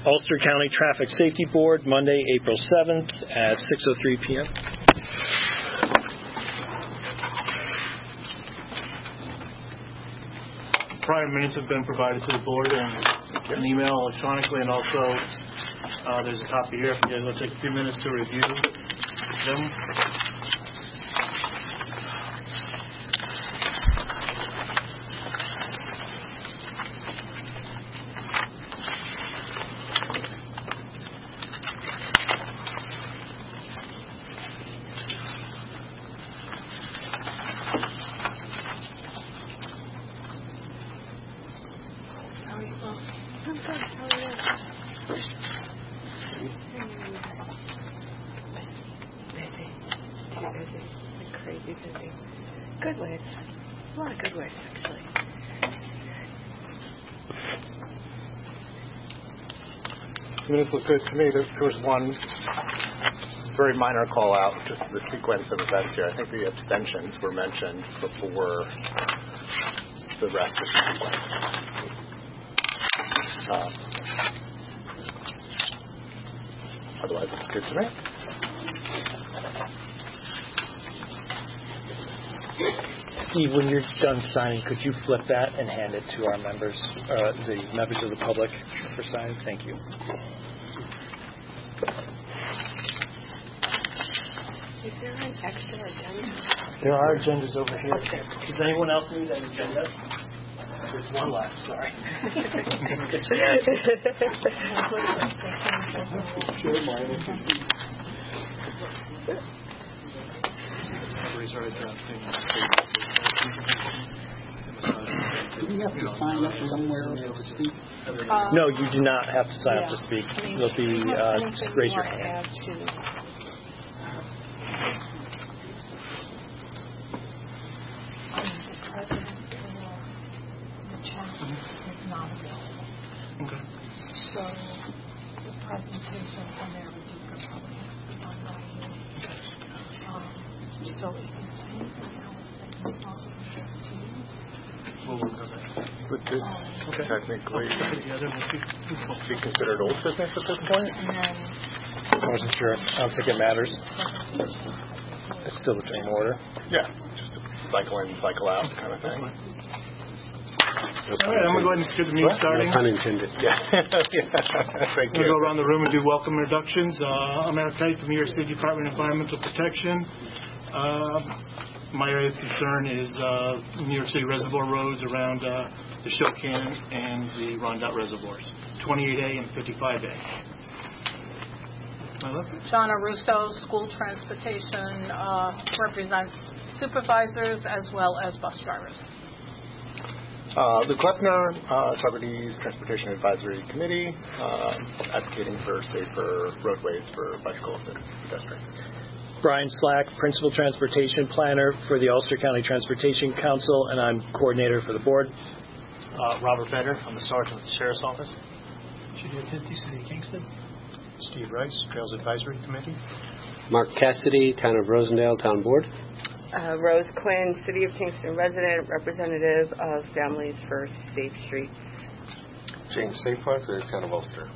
Ulster County Traffic Safety Board, Monday, April 7th at 6:03 p.m. Prior minutes have been provided to the board and an email electronically, and also there's a copy here. If you guys want to take a few minutes to review them. Good ways. A lot of good ways, actually. Minutes look good to me. There was one very minor call out, just the sequence of events here. I think the abstentions were mentioned before the rest of the sequence. Otherwise, it's good to me. Steve, when you're done signing, could you flip that and hand it to our members, the members of the public for signing? Thank you. Is there an extra agenda? There are agendas over here. Okay. Does anyone else need an agenda? There's one left, sorry. Do we have to sign up somewhere to speak? No, you do not have to sign up to speak. You'll be, just raise your hand. Okay. So the presentation from there would be probably done by you. So is there anything else that you want to share to you? We'll work on that. Would this technically Together, we'll see. be considered old business at this point? And then I wasn't sure. I don't think it matters. It's still the same order. Yeah, just a cycle in, cycle out kind of thing. All right, I'm going to go ahead and get the meeting starting. Pun intended. Yeah. Thank We're going to you. go around the room and do welcome introductions. I'm Eric Knight from New York State Department of Environmental Protection. My area of concern is New York City reservoir roads around the Show Cannon and the Rondout reservoirs, 28A and 55A. Donna Russo, school transportation, represents supervisors as well as bus drivers. Luke Kleppner, Socrates Transportation Advisory Committee, advocating for safer roadways for bicycles and pedestrians. Brian Slack, Principal Transportation Planner for the Ulster County Transportation Council, and I'm Coordinator for the board. Robert Vedder, I'm the Sergeant with the Sheriff's Office. Judy Pinty, City of Kingston. Steve Rice, Trails Advisory Committee. Mark Cassidy, Town of Rosendale Town Board. Rose Quinn, City of Kingston resident, representative of Families for Safe Streets. James Safepark, the Town of Ulster.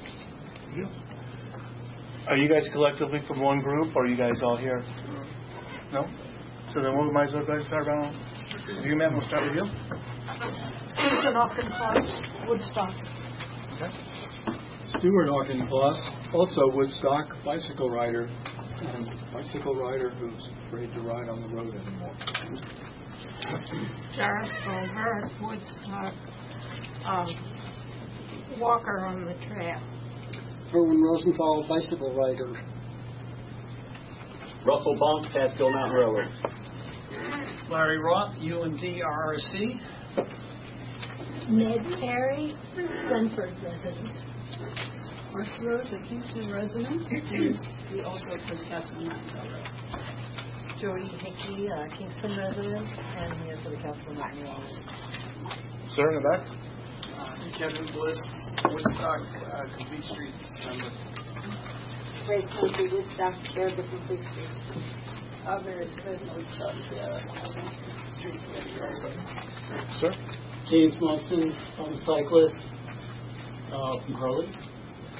Are you guys collectively from one group, or are you guys all here? No? So then we might as well go ahead and start around. You, ma'am, we'll start with you. Susan Auchincloss, Woodstock. Okay. Stuart Auchincloss, also Woodstock, bicycle rider, and bicycle rider who's afraid to ride on the road anymore. Jaris Goldberg, Woodstock, walker on the trail. Erwin Rosenthal, bicycle rider. Russell Bonk, Catskill Mountain Railroad. Larry Roth, UND-RRC. Ned Perry, Glenford resident. Mark Rose, a Kingston resident, and we also from Catskill Mountain Railroad. Jody Hickey, Kingston resident, and here for the Catskill Mountain Railroad. Sir, in the back. Kevin Bliss, Woodstock, Complete Streets member. Great Country, Woodstock, Chair of the Complete Streets. Very good, Woodstock, Street Sir. James Munson, I'm a cyclist from Hurley.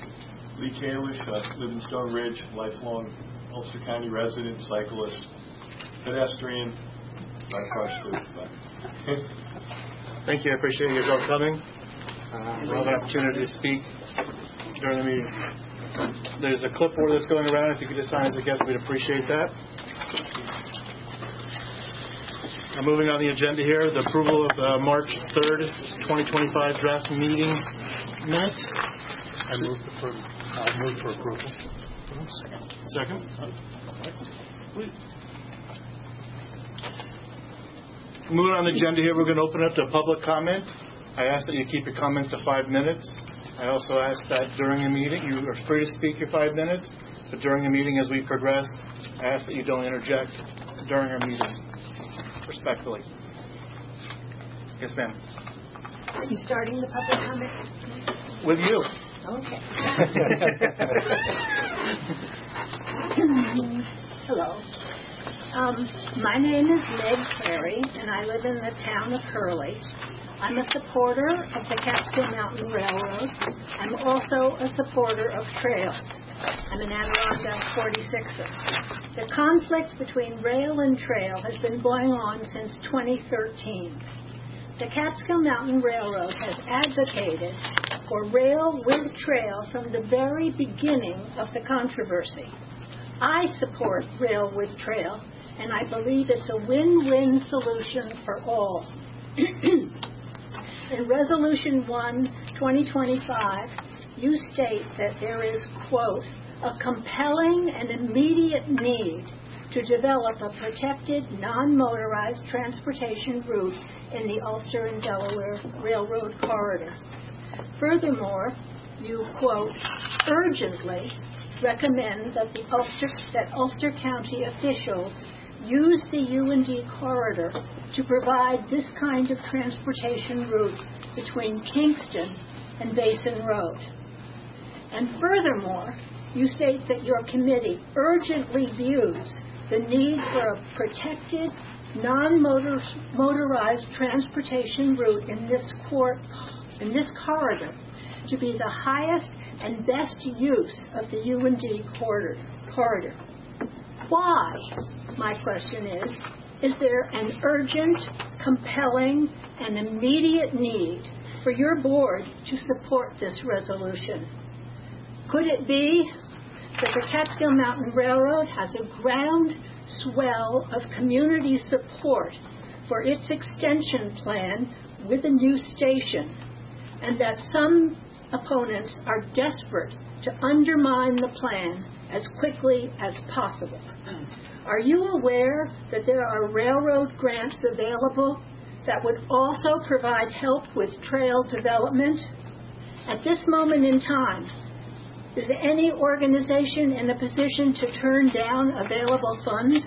Lee Kalish, live in Stone Ridge, lifelong Ulster County resident, cyclist, pedestrian, not crushed too. Thank you. I appreciate you all coming. We'll have an opportunity to speak during the meeting. There's a clipboard that's going around. If you could just sign as a guest, we'd appreciate that. Now, moving on the agenda here, the approval of the March 3rd, 2025 draft meeting minutes. I move for approval. Second. Please. Moving on the agenda here, we're going to open up to public comment. I ask that you keep your comments to 5 minutes. I also ask that during the meeting, you are free to speak your 5 minutes, but during the meeting as we progress, I ask that you don't interject during our meeting. Respectfully. Yes, ma'am. Are you starting the public comment? With you. Okay. Hello. My name is Meg Carey, and I live in the town of Hurley. I'm a supporter of the Catskill Mountain Railroad. I'm also a supporter of trails. I'm an Adirondack 46er. The conflict between rail and trail has been going on since 2013. The Catskill Mountain Railroad has advocated for rail with trail from the very beginning of the controversy. I support rail with trail, and I believe it's a win-win solution for all. In Resolution 1, 2025, you state that there is, quote, a compelling and immediate need to develop a protected, non-motorized transportation route in the Ulster and Delaware Railroad corridor. Furthermore, you, quote, urgently recommend that Ulster County officials use the U&D corridor to provide this kind of transportation route between Kingston and Basin Road. And furthermore, you state that your committee urgently views the need for a protected, non-motorized transportation route in this corridor to be the highest and best use of the U&D corridor. Why, my question is there an urgent, compelling, and immediate need for your board to support this resolution? Could it be that the Catskill Mountain Railroad has a groundswell of community support for its extension plan with a new station, and that some opponents are desperate to undermine the plan as quickly as possible? Are you aware that there are railroad grants available that would also provide help with trail development? At this moment in time, is any organization in a position to turn down available funds?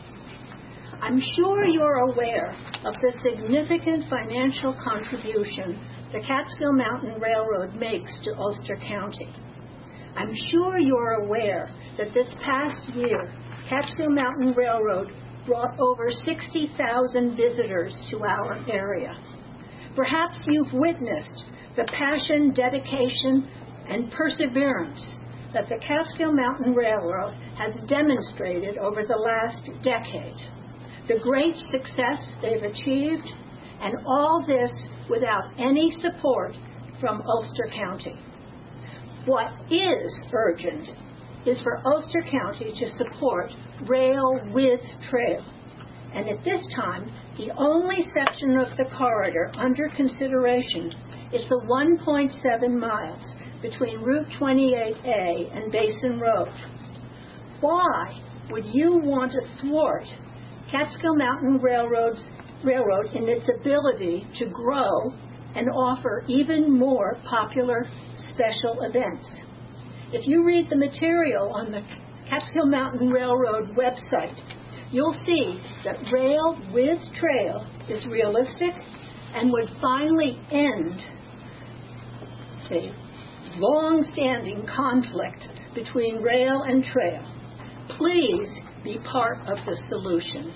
I'm sure you're aware of the significant financial contribution the Catskill Mountain Railroad makes to Ulster County. I'm sure you're aware that this past year, Catskill Mountain Railroad brought over 60,000 visitors to our area. Perhaps you've witnessed the passion, dedication, and perseverance that the Catskill Mountain Railroad has demonstrated over the last decade, the great success they've achieved, and all this without any support from Ulster County. What is urgent is for Ulster County to support rail with trail. And at this time, the only section of the corridor under consideration is the 1.7 miles between Route 28A and Basin Road. Why would you want to thwart Catskill Mountain Railroad in its ability to grow and offer even more popular special events? If you read the material on the Catskill Mountain Railroad website, you'll see that rail with trail is realistic and would finally end the long-standing conflict between rail and trail. Please be part of the solution.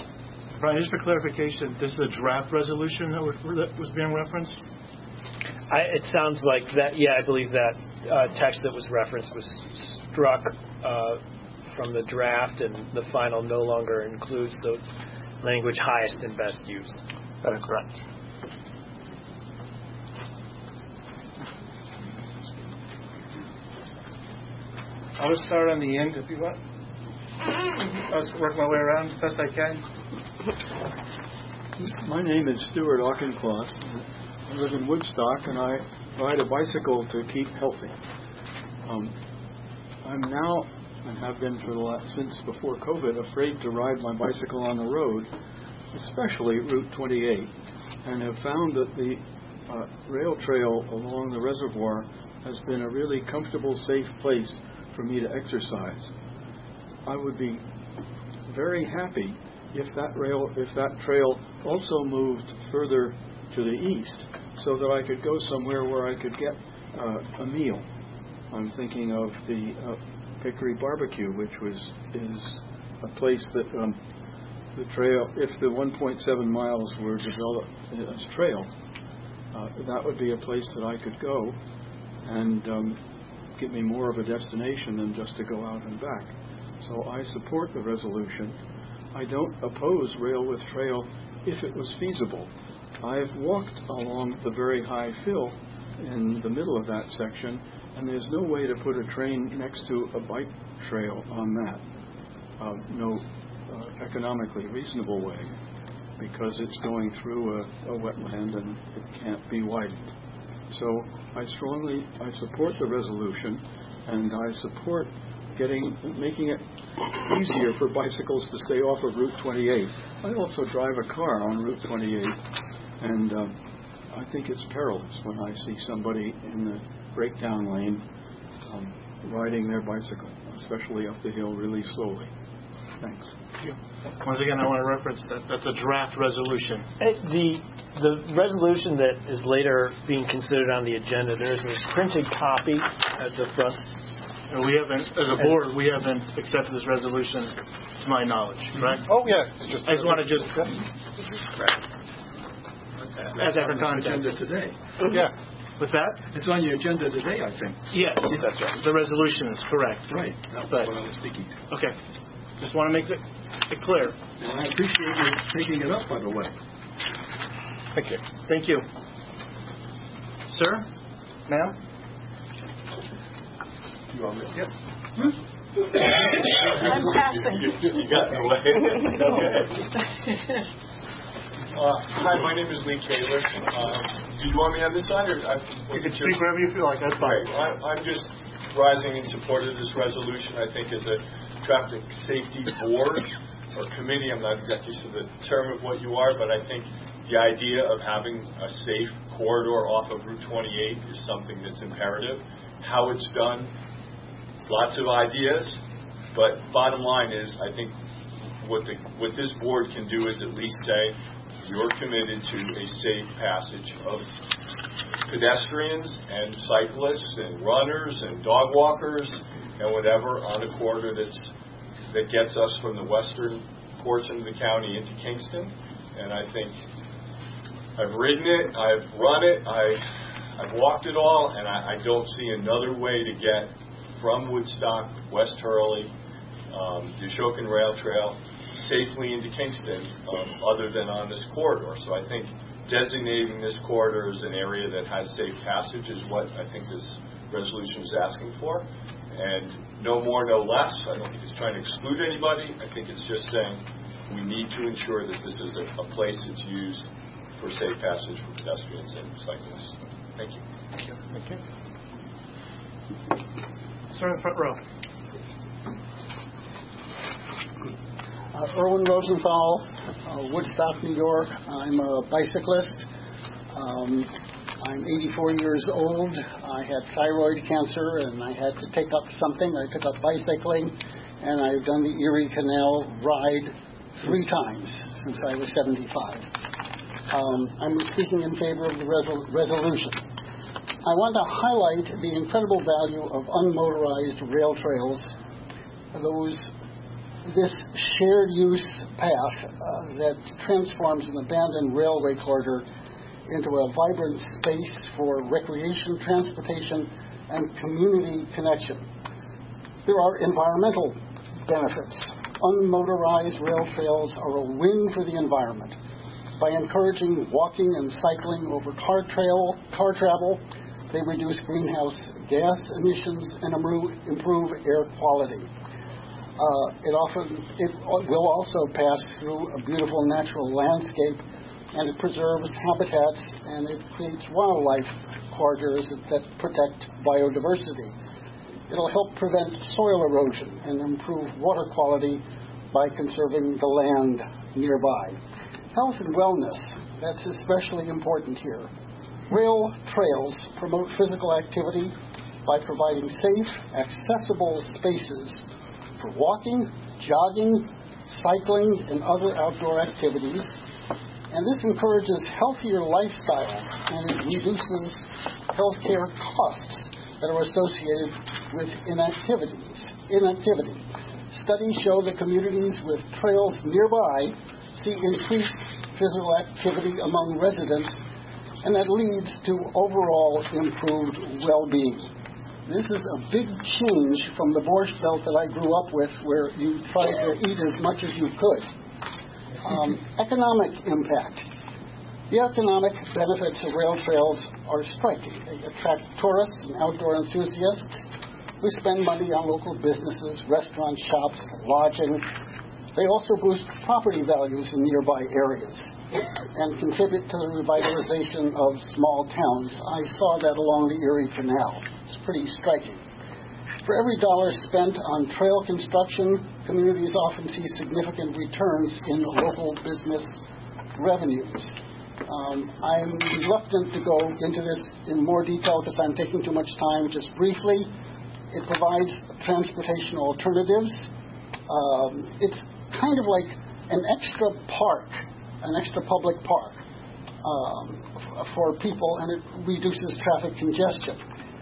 Brian, just for clarification, this is a draft resolution that was being referenced? It sounds like that. Yeah, I believe that text that was referenced was struck from the draft, and the final no longer includes the language highest and best use. That is correct. I'll just start on the end if you want. I'll just work my way around as best I can. My name is Stuart Auchincloss. I live in Woodstock, and I ride a bicycle to keep healthy. I'm now, and have been since before COVID, afraid to ride my bicycle on the road, especially Route 28, and have found that the rail trail along the reservoir has been a really comfortable, safe place for me to exercise. I would be very happy if that trail also moved further to the east, so that I could go somewhere where I could get a meal. I'm thinking of the Hickory Barbecue, which is a place that the trail, if the 1.7 miles were developed as trail, that would be a place that I could go and give me more of a destination than just to go out and back. So I support the resolution. I don't oppose rail with trail if it was feasible. I've walked along the very high fill in the middle of that section, and there's no way to put a train next to a bike trail on that. No economically reasonable way, because it's going through a wetland and it can't be widened. So I support the resolution, and I support making it easier for bicycles to stay off of Route 28. I also drive a car on Route 28, and I think it's perilous when I see somebody in the breakdown lane riding their bicycle, especially up the hill really slowly. Thanks. Once again, I want to reference that's a draft resolution. The resolution that is later being considered on the agenda, there's a printed copy at the front. And we haven't, as a board, we haven't accepted this resolution to my knowledge, correct? Oh, yeah. I just want to just... As ever agenda today. Yeah. What's that? It's on your agenda today, I think. Yes, that's right. The resolution is correct. Right. That's what I was speaking to. Okay. Just want to make it clear. And I appreciate you taking it up, by the way. Thank you. Thank you. Sir? Ma'am? You want me? Yep. I'm passing. You got in the way. Okay. Hi, my name is Lee Kaler. Do you want me on this side, or you can speak wherever you feel like? That's fine. I'm just rising in support of this resolution. I think as a traffic safety board or committee, I'm not exactly sure the term of what you are, but I think the idea of having a safe corridor off of Route 28 is something that's imperative. How it's done, lots of ideas, but bottom line is, I think what this board can do is at least say you're committed to a safe passage of pedestrians and cyclists and runners and dog walkers and whatever on a corridor that gets us from the western portion of the county into Kingston. And I think I've ridden it, I've run it, I've walked it all, and I don't see another way to get from Woodstock, West Hurley, the Ashokan Rail Trail, safely into Kingston other than on this corridor. So I think designating this corridor as an area that has safe passage is what I think this resolution is asking for. And no more, no less. I don't think it's trying to exclude anybody. I think it's just saying we need to ensure that this is a place that's used for safe passage for pedestrians and cyclists. Thank you. Thank you. Thank you. Sir, in the front row. Erwin Rosenthal, Woodstock, New York. I'm a bicyclist. I'm 84 years old. I had thyroid cancer, and I had to take up something. I took up bicycling, and I've done the Erie Canal ride 3 times since I was 75. I'm speaking in favor of the resolution. I want to highlight the incredible value of unmotorized rail trails, this shared use path that transforms an abandoned railway corridor into a vibrant space for recreation, transportation, and community connection. There are environmental benefits. Unmotorized rail trails are a win for the environment. By encouraging walking and cycling over car travel, they reduce greenhouse gas emissions and improve air quality. It will also pass through a beautiful natural landscape, and it preserves habitats, and it creates wildlife corridors that protect biodiversity. It'll help prevent soil erosion and improve water quality by conserving the land nearby. Health and wellness, that's especially important here. Rail trails promote physical activity by providing safe, accessible spaces for walking, jogging, cycling, and other outdoor activities. And this encourages healthier lifestyles, and it reduces healthcare costs that are associated with inactivity. Studies show that communities with trails nearby see increased physical activity among residents, and that leads to overall improved well-being. This is a big change from the Borscht Belt that I grew up with, where you tried to eat as much as you could. Economic impact. The economic benefits of rail trails are striking. They attract tourists and outdoor enthusiasts who spend money on local businesses, restaurants, shops, lodging. They also boost property values in nearby areas and contribute to the revitalization of small towns. I saw that along the Erie Canal. It's pretty striking. For every dollar spent on trail construction, communities often see significant returns in local business revenues. I'm reluctant to go into this in more detail because I'm taking too much time. Just briefly, it provides transportation alternatives. It's kind of like an extra park, an extra public park for people, and it reduces traffic congestion.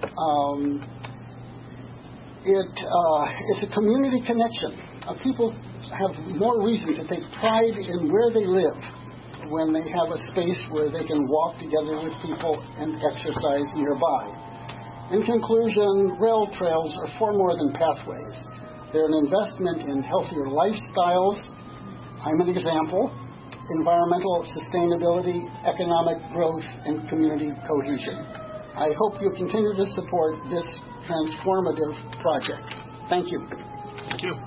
It's a community connection. People have more reason to take pride in where they live when they have a space where they can walk together with people and exercise nearby. In conclusion, rail trails are far more than pathways. They're an investment in healthier lifestyles. I'm an example. Environmental sustainability, economic growth, and community cohesion. I hope you continue to support this transformative project. Thank you. Thank you.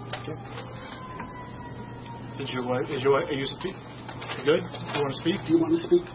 Is your wife? Are you speak? Good. You want to speak? Do you want to speak?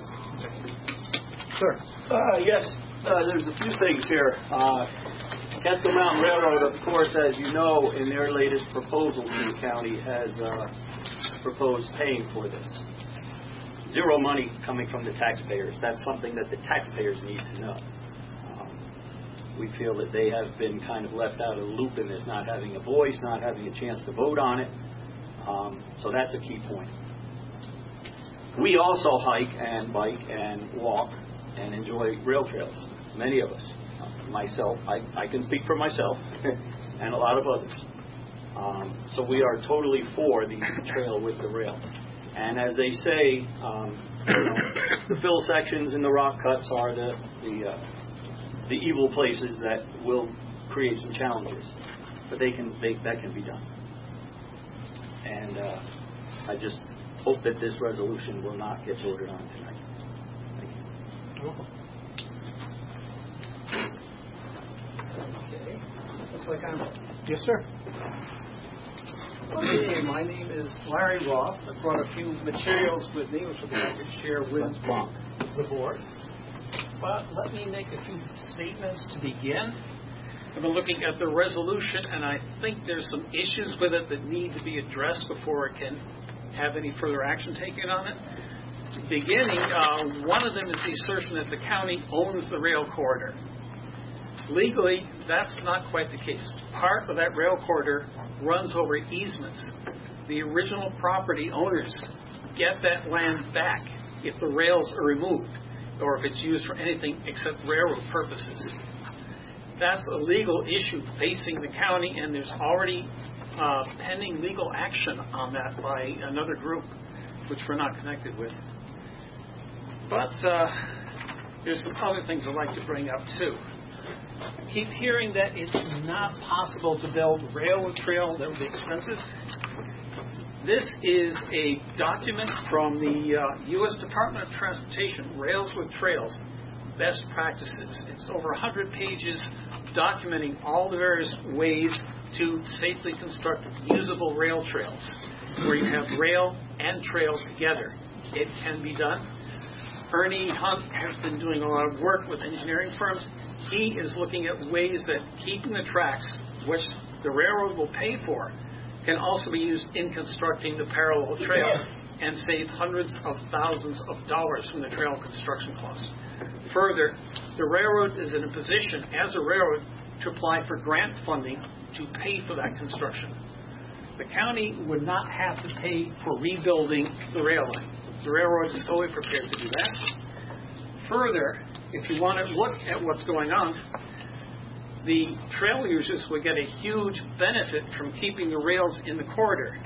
Sir. Yes. There's a few things here. Catskill Mountain Railroad, of course, as you know, in their latest proposal to the county, has proposed paying for this. Zero money coming from the taxpayers. That's something that the taxpayers need to know. We feel that they have been kind of left out of the loop in this, not having a voice, not having a chance to vote on it. So that's a key point. We also hike and bike and walk and enjoy rail trails, many of us. Myself, I can speak for myself and a lot of others. So we are totally for the trail with the rail. And as they say, the fill sections and the rock cuts are the evil places that will create some challenges. But that can be done. And I just hope that this resolution will not get voted on tonight. Thank you. You're welcome. Okay. Looks like I'm up. Yes, sir. Okay, my name is Larry Roth. I brought a few materials with me, which will be able to share with the board. But let me make a few statements to begin. I've been looking at the resolution, and I think there's some issues with it that need to be addressed before it can have any further action taken on it. Beginning, one of them is the assertion that the county owns the rail corridor. Legally, that's not quite the case. Part of that rail corridor runs over easements. The original property owners get that land back if the rails are removed or if it's used for anything except railroad purposes. That's a legal issue facing the county, and there's already pending legal action on that by another group, which we're not connected with. But there's some other things I'd like to bring up, too. Keep hearing that it's not possible to build railroad trail that would be expensive. This is a document from the U.S. Department of Transportation, Rails with Trails, Best Practices. It's over 100 pages documenting all the various ways to safely construct usable rail trails, where you have rail and trail together. It can be done. Ernie Hunt has been doing a lot of work with engineering firms. He is looking at ways that keeping the tracks, which the railroad will pay for, can also be used in constructing the parallel trail and save hundreds of thousands of dollars from the trail construction costs. Further, the railroad is in a position as a railroad to apply for grant funding to pay for that construction. The county would not have to pay for rebuilding the rail line. The railroad is fully prepared to do that. Further, if you want to look at what's going on, the trail users will get a huge benefit from keeping the rails in the corridor.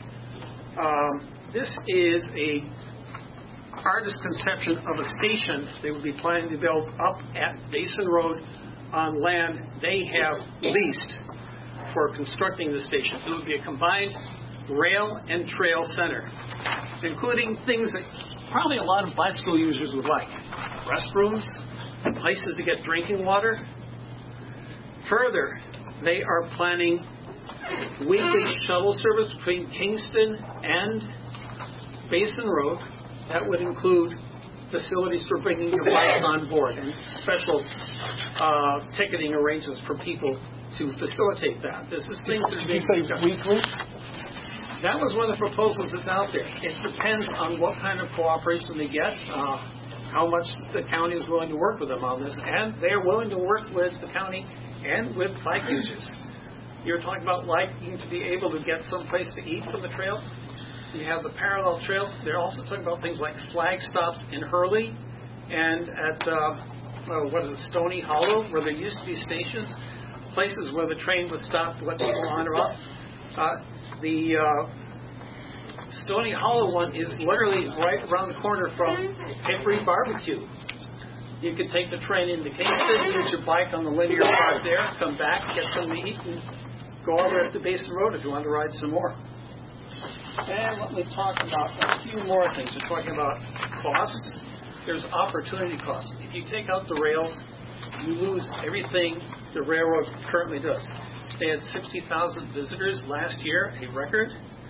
This is a artist's conception of a station they would be planning to build up at Basin Road on land they have leased for constructing the station. It would be a combined rail and trail center, including things that probably a lot of bicycle users would like. Restrooms, places to get drinking water. Further, they are planning weekly shuttle service between Kingston and Basin Road. That would include facilities for bringing your bikes on board and special ticketing arrangements for people to facilitate that. This is things that are being discussed. Weekly? That was one of the proposals that's out there. It depends on what kind of cooperation they get, how much the county is willing to work with them on this, and they're willing to work with the county and with bike users. You're talking about liking to be able to get someplace to eat from the trail. You have the parallel trail. They're also talking about things like flag stops in Hurley and at, Stony Hollow, where there used to be stations, places where the train would stop to let people wander off. The Stony Hollow one is literally right around the corner from Hickory Barbecue. You could take the train into Kingston, use your bike on the linear path there, come back, get something to eat, and go over at the Basin Road if you want to ride some more. And let me talk about a few more things. We're talking about cost. There's opportunity cost. If you take out the rails, you lose everything the railroad currently does. They had 60,000 visitors last year, a record.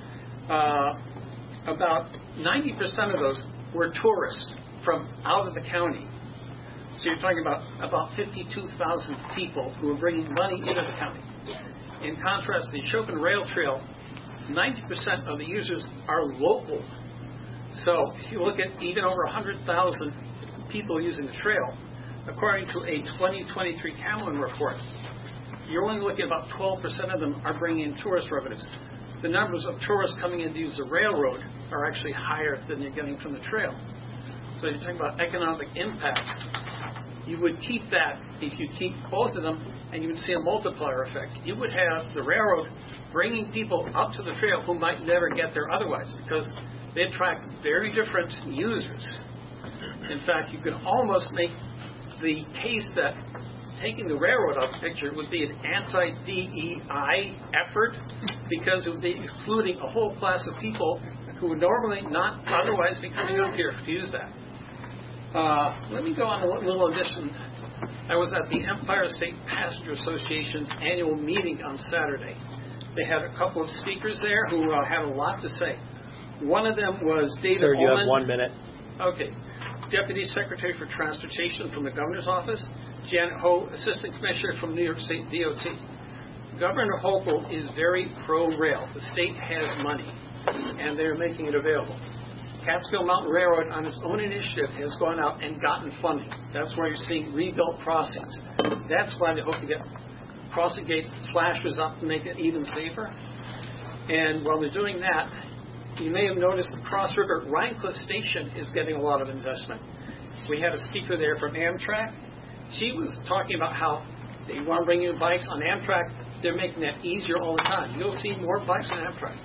About 90% of those were tourists from out of the county. So you're talking about 52,000 people who are bringing money into the county. In contrast, the Chopin Rail Trail, 90% of the users are local. So if you look at even over 100,000 people using the trail, according to a 2023 Camelin report, you're only looking at about 12% of them are bringing in tourist revenues. The numbers of tourists coming in to use the railroad are actually higher than you're getting from the trail. So you're talking about economic impact. You would keep that if you keep both of them, and you would see a multiplier effect. You would have the railroad bringing people up to the trail who might never get there otherwise, because they attract very different users. In fact, you could almost make the case that taking the railroad out of the picture would be an anti-DEI effort, because it would be excluding a whole class of people who would normally not otherwise be coming up here to use that. Let me go on a little addition. I was at the Empire State Passenger Association's annual meeting on Saturday. They had a couple of speakers there who had a lot to say. One of them was David Sir, you Ullman. have 1 minute. Okay. Deputy Secretary for Transportation from the Governor's Office. Janet Ho, Assistant Commissioner from New York State DOT. Governor Hochul is very pro-rail. The state has money, and they're making it available. Catskill Mountain Railroad, on its own initiative, has gone out and gotten funding. That's why you're seeing rebuilt crossings. That's why they hope to get crossing gates, flashers up to make it even safer. And while they're doing that, you may have noticed the Cross River Rhine Cliff Station is getting a lot of investment. We had a speaker there from Amtrak. She was talking about how they want to bring in bikes on Amtrak. They're making that easier all the time. You'll see more bikes on Amtrak.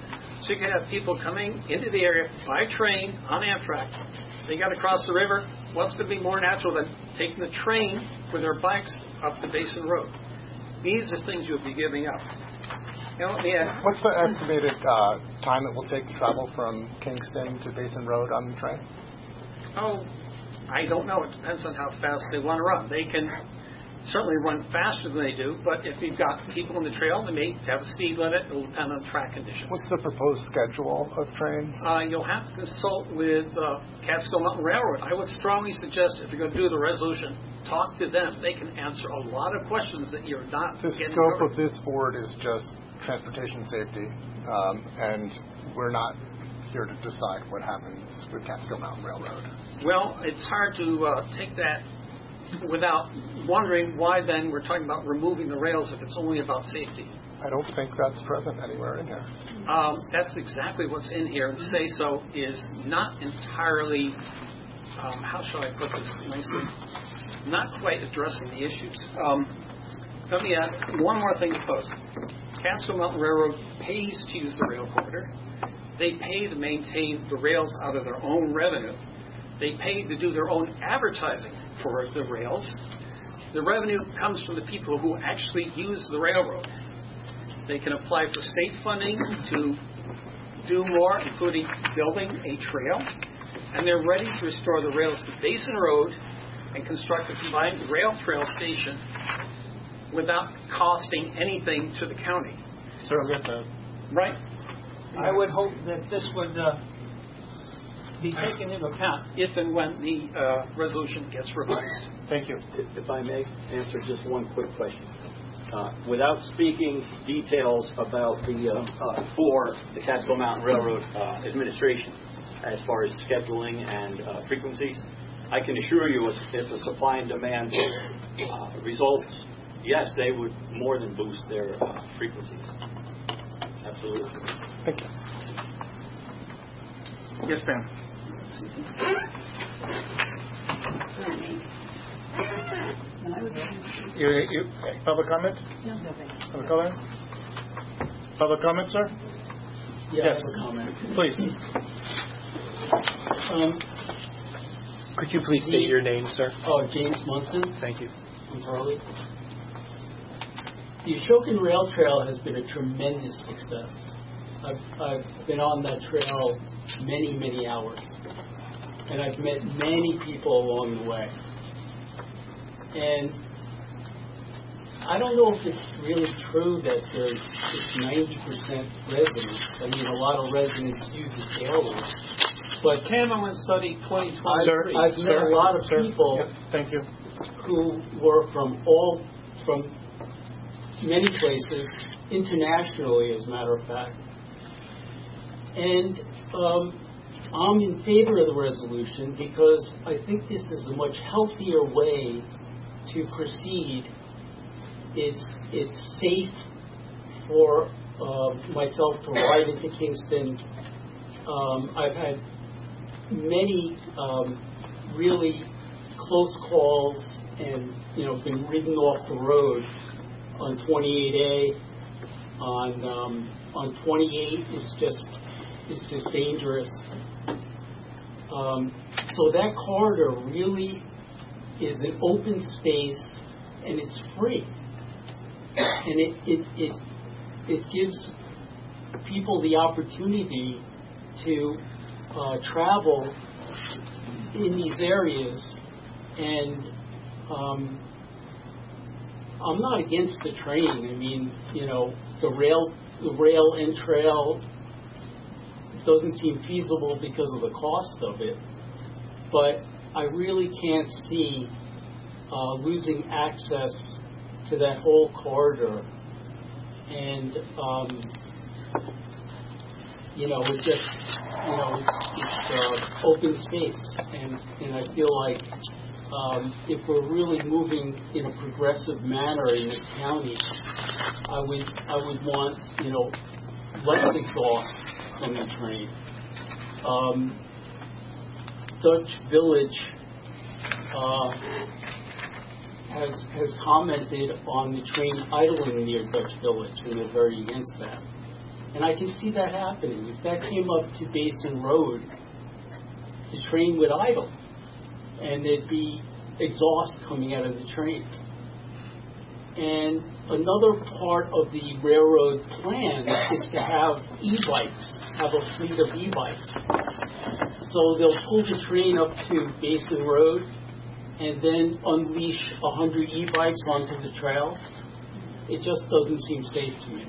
So you can have people coming into the area by train on Amtrak. They got to cross the river. What's going to be more natural than taking the train with their bikes up the Basin Road? These are things you'll be giving up. What's the estimated time it will take to travel from Kingston to Basin Road on the train? Oh, I don't know. It depends on how fast they want to run. They can certainly run faster than they do, but if you've got people on the trail, they may have a speed limit. It will depend on track conditions. What's the proposed schedule of trains? You'll have to consult with Catskill Mountain Railroad. I would strongly suggest if you're going to do the resolution, talk to them. They can answer a lot of questions that you're not The getting scope covered. of this board is just transportation safety, and we're not here to decide what happens with Catskill Mountain Railroad. Well, it's hard to take that without wondering why then we're talking about removing the rails if it's only about safety. I don't think that's present anywhere in here. That's exactly what's in here. The say-so is not entirely, how shall I put this nicely, not quite addressing the issues. Let me add one more thing to post. Catskill Mountain Railroad pays to use the rail corridor. They pay to maintain the rails out of their own revenue. They pay to do their own advertising for the rails. The revenue comes from the people who actually use the railroad. They can apply for state funding to do more, including building a trail. And they're ready to restore the rails to Basin Road and construct a combined rail trail station without costing anything to the county. Sir, I'll get that. Right. I would hope that this would be taken into account if and when the resolution gets revised. Thank you. If I may answer just one quick question. Without speaking details about for the Catskill Mountain Railroad administration as far as scheduling and frequencies, I can assure you if the supply and demand results, yes, they would more than boost their frequencies. Absolutely. Thank you. Yes, ma'am. You public comment? No. Public comment? Public comment, sir? Yes. I have a comment. Please. Could you please state your name, sir? James Munson. Thank you. From Harley. The Ashokan Rail Trail has been a tremendous success. I've been on that trail many, many hours. And I've met many people along the way. And I don't know if it's really true that it's 90% residents. I mean, a lot of residents use it daily. But Cameron study 2023. I've met a lot of people Thank you. who were from many places, internationally, as a matter of fact. And I'm in favor of the resolution because I think this is a much healthier way to proceed. It's safe for myself to ride into Kingston. I've had many really close calls and been ridden off the road on 28A. On 28 it's just dangerous. So that corridor really is an open space and it's free. And it gives people the opportunity to travel in these areas. And I'm not against the train. I mean, the rail and trail doesn't seem feasible because of the cost of it. But I really can't see losing access to that whole corridor. And it just it's open space, and I feel like if we're really moving in a progressive manner in this county, I would want less exhaust from the train. Dutch Village has commented on the train idling near Dutch Village, and they're very against that. And I can see that happening. If that came up to Basin Road, the train would idle, and there'd be exhaust coming out of the train. And another part of the railroad plan is to have e-bikes, have a fleet of e-bikes. So they'll pull the train up to Basin Road and then unleash 100 e-bikes onto the trail. It just doesn't seem safe to me.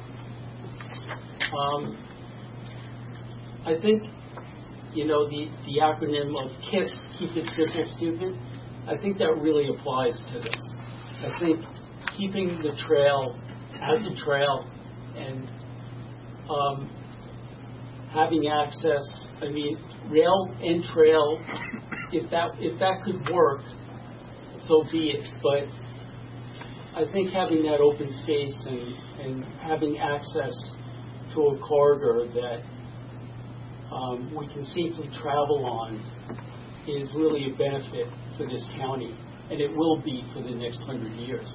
I think, the acronym of KISS, Keep It Simple, Stupid, I think that really applies to this. I think keeping the trail as a trail and having access, rail and trail, if that could work, so be it. But I think having that open space and having access to a corridor that we can safely travel on is really a benefit for this county, and it will be for the next 100 years.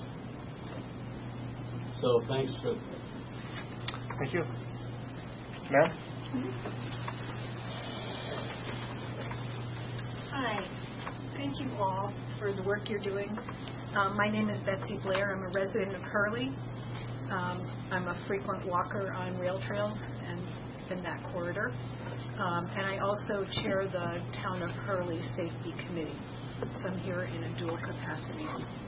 So thanks for that. Thank you. Ma'am? Hi. Thank you all for the work you're doing. My name is Betsy Blair. I'm a resident of Hurley. I'm a frequent walker on rail trails and in that corridor. And I also chair the Town of Hurley Safety Committee. So I'm here in a dual capacity.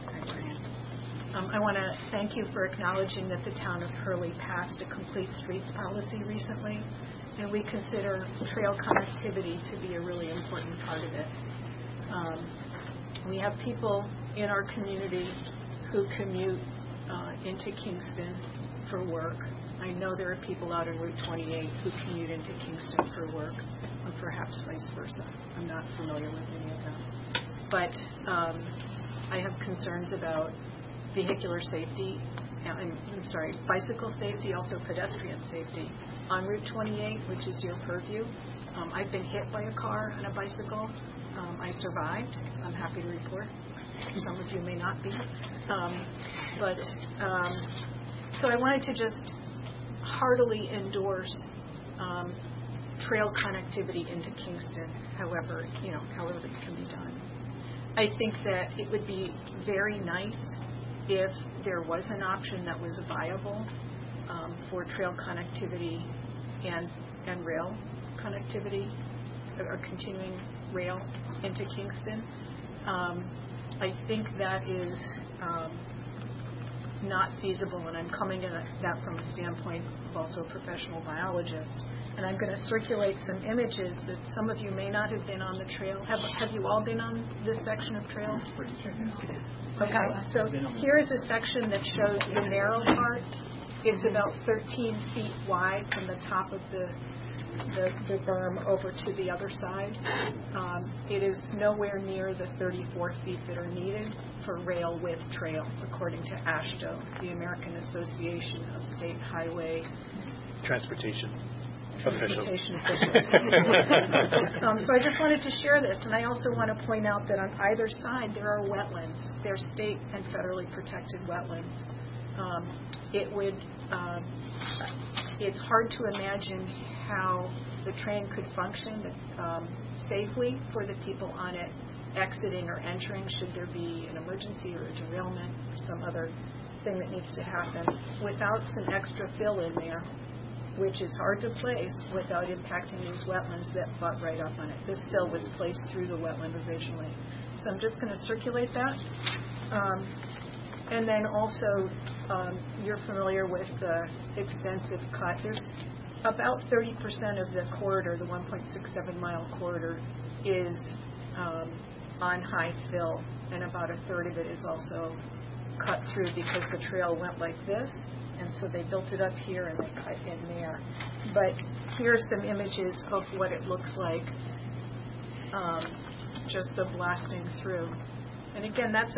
I want to thank you for acknowledging that the Town of Hurley passed a complete streets policy recently, and we consider trail connectivity to be a really important part of it. We have people in our community who commute into Kingston for work. I know there are people out on Route 28 who commute into Kingston for work, or perhaps vice versa. I'm not familiar with any of them. But I have concerns about vehicular safety, bicycle safety, also pedestrian safety on Route 28, which is your purview. I've been hit by a car on a bicycle. I survived. I'm happy to report. Some of you may not be. So I wanted to just heartily endorse trail connectivity into Kingston, however it can be done. I think that it would be very nice if there was an option that was viable for trail connectivity and rail connectivity, or continuing rail into Kingston. I think that is not feasible, and I'm coming at that from a standpoint of also a professional biologist. And I'm going to circulate some images that some of you may not have been on the trail. Have you all been on this section of trail? Okay, so here is a section that shows the narrow part. It's about 13 feet wide from the top of the berm over to the other side. It is nowhere near the 34 feet that are needed for rail with trail, according to AASHTO, the American Association of State Highway Transportation officials. So I just wanted to share this, and I also want to point out that on either side there are wetlands. They're state and federally protected wetlands. It's hard to imagine how the train could function safely for the people on it exiting or entering should there be an emergency or a derailment or some other thing that needs to happen without some extra fill in there, which is hard to place without impacting these wetlands that butt right up on it. This fill was placed through the wetland originally. So I'm just going to circulate that. And then also, you're familiar with the extensive cut. There's about 30% of the corridor, the 1.67 mile corridor, is on high fill, and about a third of it is also cut through because the trail went like this, and so they built it up here and they cut in there. But here are some images of what it looks like, just the blasting through. And again, that's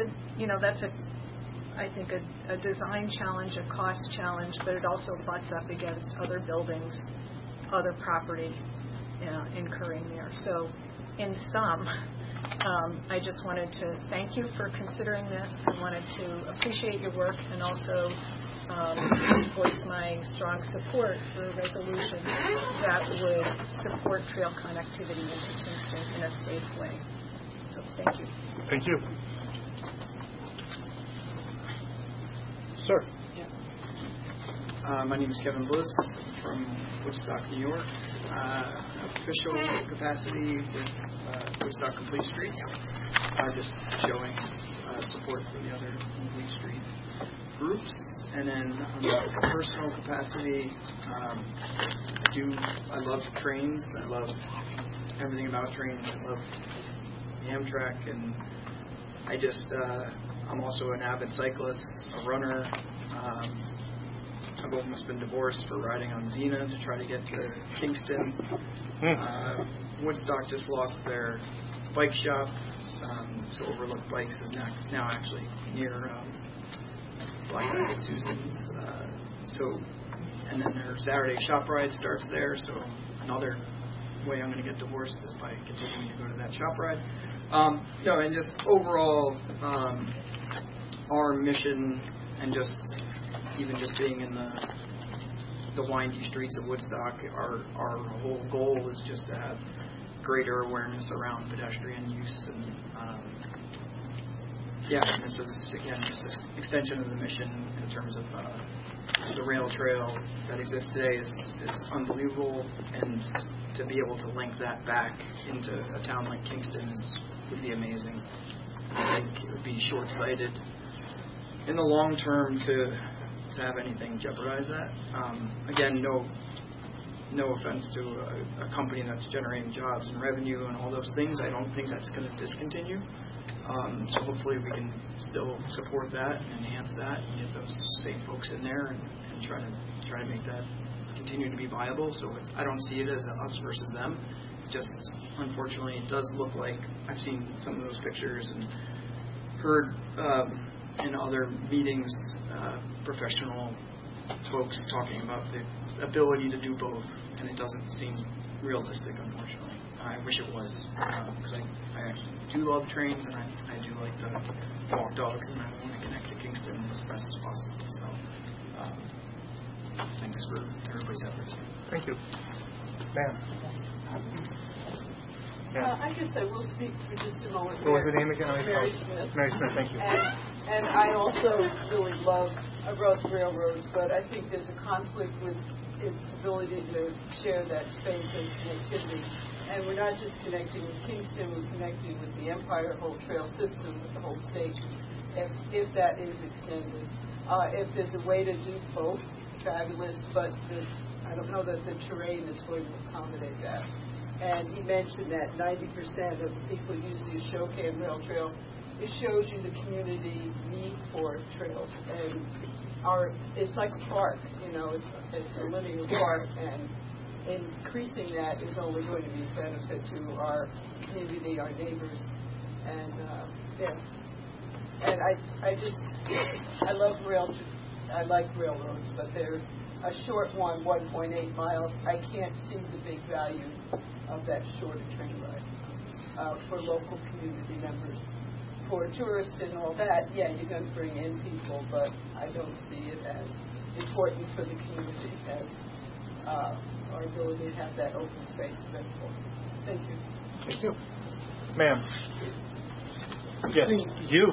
I think a design challenge, a cost challenge, but it also butts up against other buildings, other property incurring there. So in sum, I just wanted to thank you for considering this. I wanted to appreciate your work and also voice my strong support for a resolution that would support trail connectivity into Kingston in a safe way. So thank you. Thank you. Sir. My name is Kevin Bliss from Woodstock, New York. Official capacity with Woodstock Complete Streets. Just showing support for the other Complete Street groups. And then on the personal capacity, I love trains. I love everything about trains. I love the Amtrak, and I'm also an avid cyclist, a runner. I've almost been divorced for riding on Xena to try to get to Kingston. Woodstock just lost their bike shop, so Overlook Bikes is now actually near Black Knight Susan's. And then their Saturday shop ride starts there, so another way I'm going to get divorced is by continuing to go to that shop ride. And just overall, our mission and even just being in the windy streets of Woodstock, our whole goal is just to have greater awareness around pedestrian use, and so this is again just an extension of the mission in terms of the rail trail that exists today is unbelievable, and to be able to link that back into a town like Kingston would be amazing. I think it would be short-sighted in the long term to have anything jeopardize that. Again, no offense to a company that's generating jobs and revenue and all those things. I don't think that's going to discontinue. So hopefully we can still support that and enhance that and get those same folks in there and try to make that continue to be viable. So I don't see it as us versus them. Just unfortunately, it does look like I've seen some of those pictures and heard in other meetings professional folks talking about the ability to do both, and it doesn't seem realistic, unfortunately. I wish it was, because I actually do love trains, and I do like to walk dogs, and I want to connect to Kingston as best as possible. So thanks for everybody's efforts. Thank you. Ma'am. I guess I will speak for just a moment. What was the name again? Mary Smith. Mary Smith, thank you. And I also really love railroads, but I think there's a conflict with its ability to share that space and connectivity. And we're not just connecting with Kingston, we're connecting with the Empire Whole Trail system, with the whole state, if that is extended. If there's a way to do both, fabulous, but I don't know that the terrain is going to accommodate that. And he mentioned that 90% of the people use the Ashokan Rail Trail. It shows you the community need for trails, and it's like a park, it's a living park, and increasing that is only going to be a benefit to our community, our neighbors, and And I like railroads, but they're a short one, 1.8 miles. I can't see the big value of that shorter train ride for local community members. For tourists and all that, yeah, you're going to bring in people, but I don't see it as important for the community as our ability to have that open space available. Thank you. Thank you. Ma'am. Yes, you.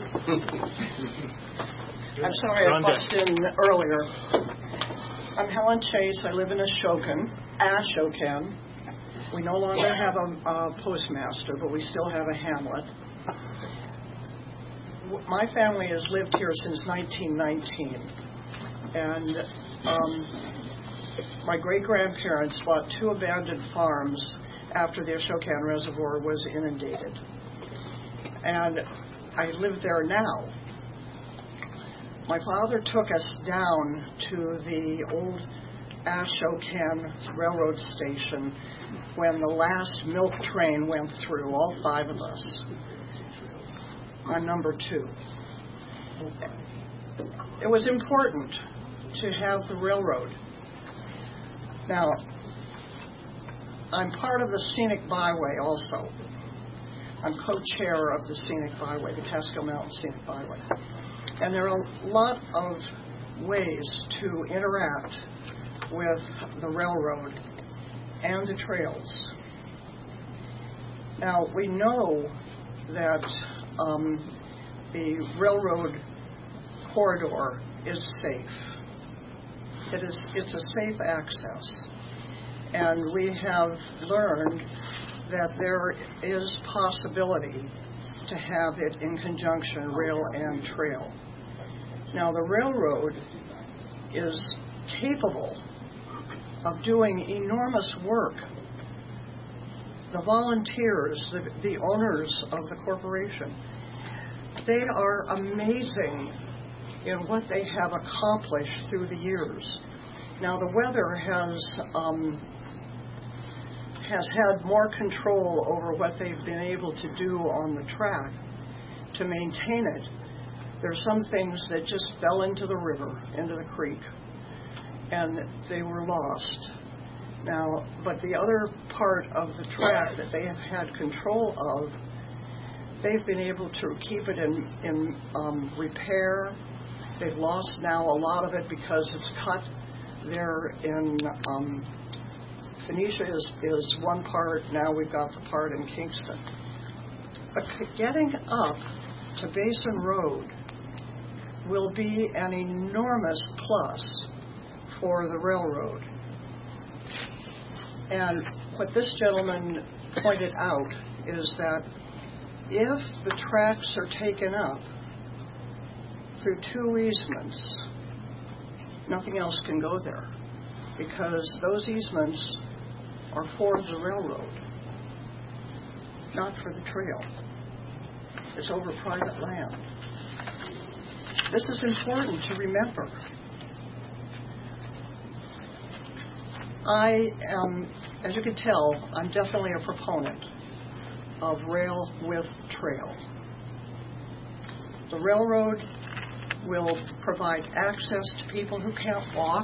I'm sorry I buzzed in earlier. I'm Helen Chase. I live in Ashokan. We no longer have a postmaster, but we still have a hamlet. My family has lived here since 1919, and my great-grandparents bought 2 abandoned farms after the Ashokan Reservoir was inundated. And I live there now. My father took us down to the old Ashokan Railroad Station when the last milk train went through, all 5 of us. I'm number 2. It was important to have the railroad. Now, I'm part of the Scenic Byway also. I'm co-chair of the Scenic Byway, the Catskill Mountain Scenic Byway. And there are a lot of ways to interact with the railroad and the trails. Now, we know that the railroad corridor is safe. It's a safe access. And we have learned that there is possibility to have it in conjunction, rail and trail. Now, the railroad is capable of doing enormous work. The volunteers, the owners of the corporation, they are amazing in what they have accomplished through the years. Now, the weather has had more control over what they've been able to do on the track to maintain it. There's some things that just fell into the river, into the creek, and they were lost. Now, but the other part of the track that they have had control of, they've been able to keep it in repair. They've lost now a lot of it because it's cut there in Phoenicia is one part. Now we've got the part in Kingston. But getting up to Basin Road will be an enormous plus for the railroad. And what this gentleman pointed out is that if the tracks are taken up through 2 easements, nothing else can go there, because those easements are for the railroad, not for the trail. It's over private land. This is important to remember. I am, as you can tell, I'm definitely a proponent of rail with trail. The railroad will provide access to people who can't walk.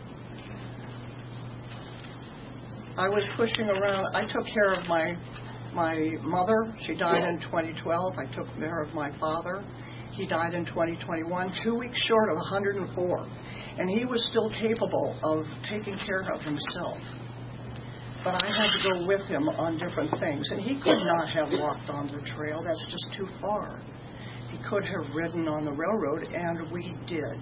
I was pushing around. I took care of my mother. She died in 2012. I took care of my father. He died in 2021, 2 weeks short of 104. And he was still capable of taking care of himself. But I had to go with him on different things. And he could not have walked on the trail. That's just too far. He could have ridden on the railroad, and we did.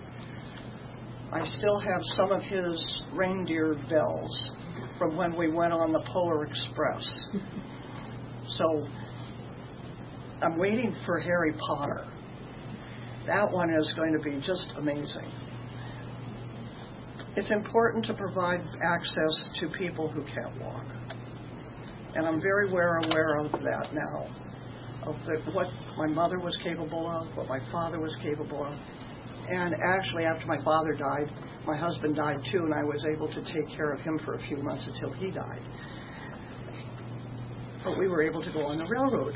I still have some of his reindeer bells from when we went on the Polar Express. So I'm waiting for Harry Potter. That one is going to be just amazing. It's important to provide access to people who can't walk. And I'm very aware of that now, of what my mother was capable of, what my father was capable of. And actually, after my father died, my husband died too, and I was able to take care of him for a few months until he died. But we were able to go on the railroad.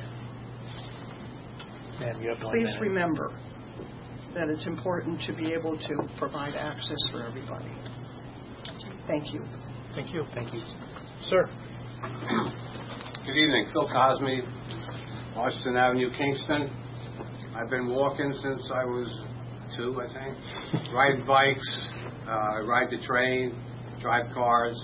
Please remember that it's important to be able to provide access for everybody. Thank you. Thank you. Thank you. Sir. Good evening. Phil Cosme, Washington Avenue, Kingston. I've been walking since I was 2, I think. Ride bikes, ride the train, drive cars.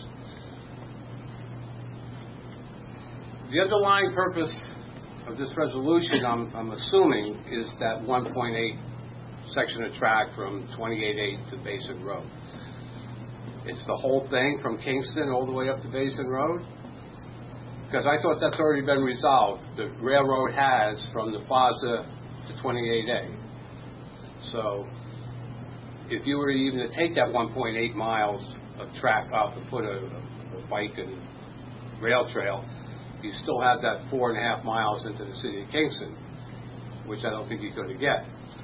The underlying purpose of this resolution, I'm assuming, is that 1.8 section of track from 28A to Basin Road. It's the whole thing from Kingston all the way up to Basin Road? Because I thought that's already been resolved. The railroad has from the plaza to 28A. So if you were even to take that 1.8 miles of track up and put a bike and rail trail, you still have that 4.5 miles into the city of Kingston, which I don't think you're going to get.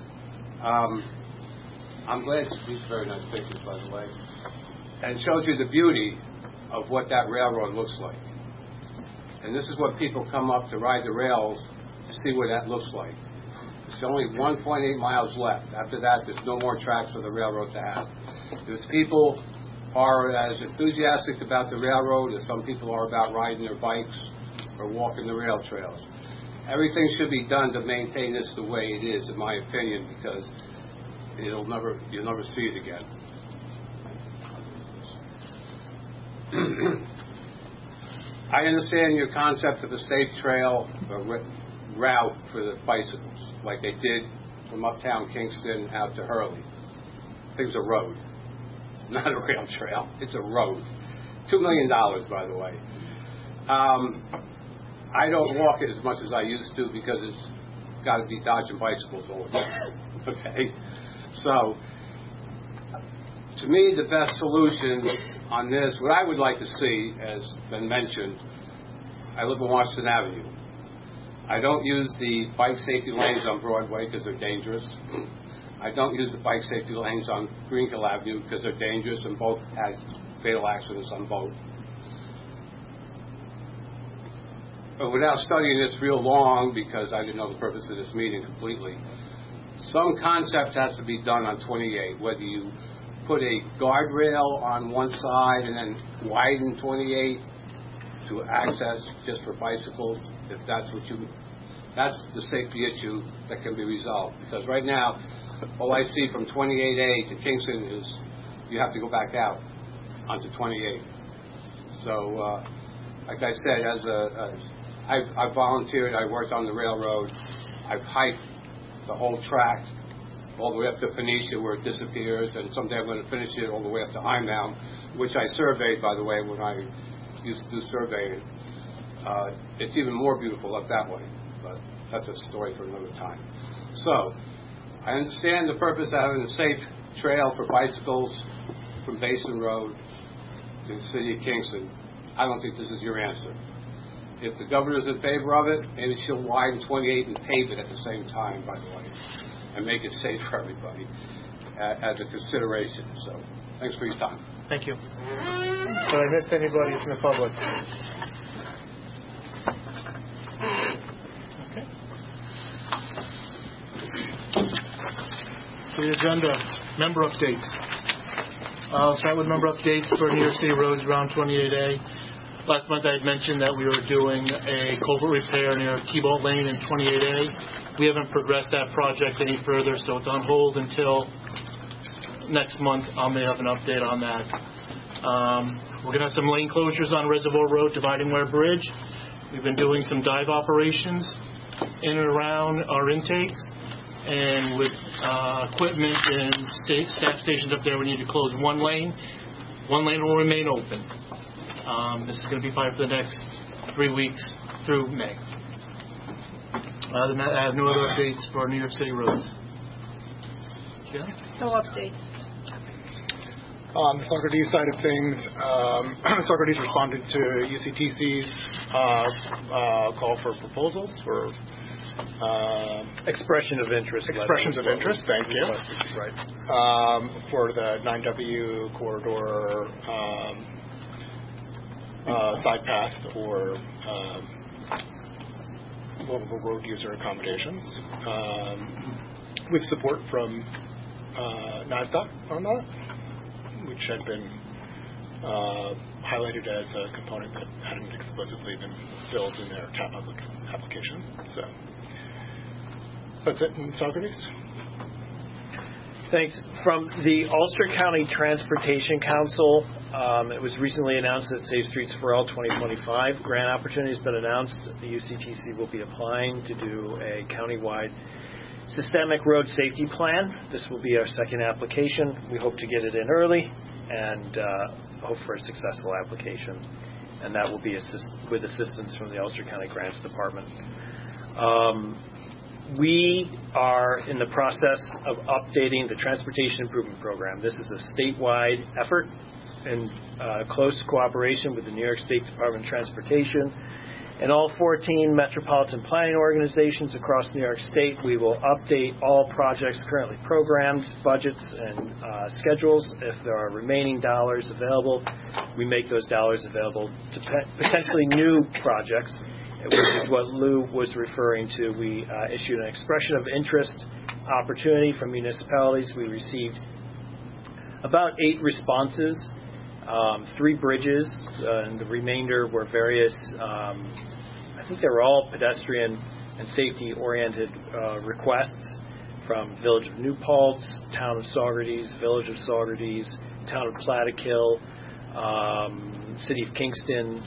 I'm glad these are very nice pictures, by the way. And it shows you the beauty of what that railroad looks like. And this is what people come up to ride the rails to see what that looks like. There's only 1.8 miles left. After that, there's no more tracks for the railroad to have. There's people are as enthusiastic about the railroad as some people are about riding their bikes or walking the rail trails. Everything should be done to maintain this the way it is, in my opinion, because you'll never see it again. I understand your concept of a safe trail route for the bicycles, like they did from uptown Kingston out to Hurley. I think it's a road. It's not a rail trail. It's a road. $2 million, by the way. I don't walk it as much as I used to because it's got to be dodging bicycles all the time. Okay? So, to me, the best solution on this, what I would like to see, as been mentioned, I live on Washington Avenue. I don't use the bike safety lanes on Broadway because they're dangerous. I don't use the bike safety lanes on Greenhill Avenue because they're dangerous, and both had fatal accidents on both. But without studying this real long, because I didn't know the purpose of this meeting completely, some concept has to be done on 28, whether you put a guardrail on one side and then widen 28 to access just for bicycles, if that's that's the safety issue that can be resolved. Because right now, all I see from 28A to Kingston is you have to go back out onto 28. So, like I said, I volunteered, I worked on the railroad, I've hiked the whole track all the way up to Phoenicia where it disappears, and someday I'm going to finish it all the way up to Hymount, which I surveyed, by the way, when I used to do surveying. It's even more beautiful up that way, but that's a story for another time. So, I understand the purpose of having a safe trail for bicycles from Basin Road to the city of Kingston. I don't think this is your answer. If the governor's in favor of it, maybe she'll widen 28 and pave it at the same time, by the way, and make it safe for everybody as a consideration. So, thanks for your time. Thank you. Did I miss anybody from the public? Okay. The agenda, member updates. I'll start with member updates for New York City roads around 28A. Last month I had mentioned that we were doing a culvert repair near T-Bolt Lane in 28A. We haven't progressed that project any further, so it's on hold until next month. I may have an update on that. We're going to have some lane closures on Reservoir Road, Dividing Ware Bridge. We've been doing some dive operations in and around our intakes, and with equipment and staff stations up there, we need to close one lane. One lane will remain open. This is going to be fine for the next 3 weeks through May. Other than that, I have no other updates for New York City roads. Yeah? No updates. On the Socrates side of things, Socrates responded to UCTC's call for proposals for expression of interest. Expressions of interest, thank you. Right. For the 9W corridor side path or multiple road user accommodations, with support from NASDAQ on that, which had been highlighted as a component that hadn't explicitly been filled in their TAP application. So that's it in Socrates. Thanks. From the Ulster County Transportation Council, it was recently announced that Safe Streets for All 2025 grant opportunity has been announced. The UCTC will be applying to do a countywide systemic road safety plan. This will be our second application. We hope to get it in early and hope for a successful application. And that will be with assistance from the Ulster County Grants Department. We are in the process of updating the Transportation Improvement Program. This is a statewide effort in close cooperation with the New York State Department of Transportation and all 14 metropolitan planning organizations across New York State. We will update all projects currently programmed, budgets, and schedules. If there are remaining dollars available, we make those dollars available to potentially new projects, which is what Lou was referring to. We issued an expression of interest opportunity from municipalities. We received about 8 responses, 3 bridges, and the remainder were various, I think they were all pedestrian and safety-oriented requests from Village of New Paltz, Town of Saugerties, Village of Saugerties, Town of Plattekill, City of Kingston.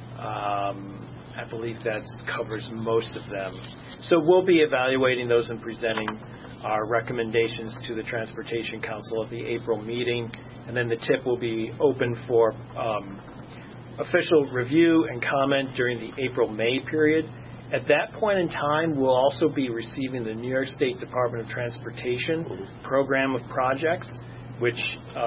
I believe that covers most of them. So we'll be evaluating those and presenting our recommendations to the Transportation Council at the April meeting, and then the TIP will be open for official review and comment during the April-May period. At that point in time, we'll also be receiving the New York State Department of Transportation program of projects, which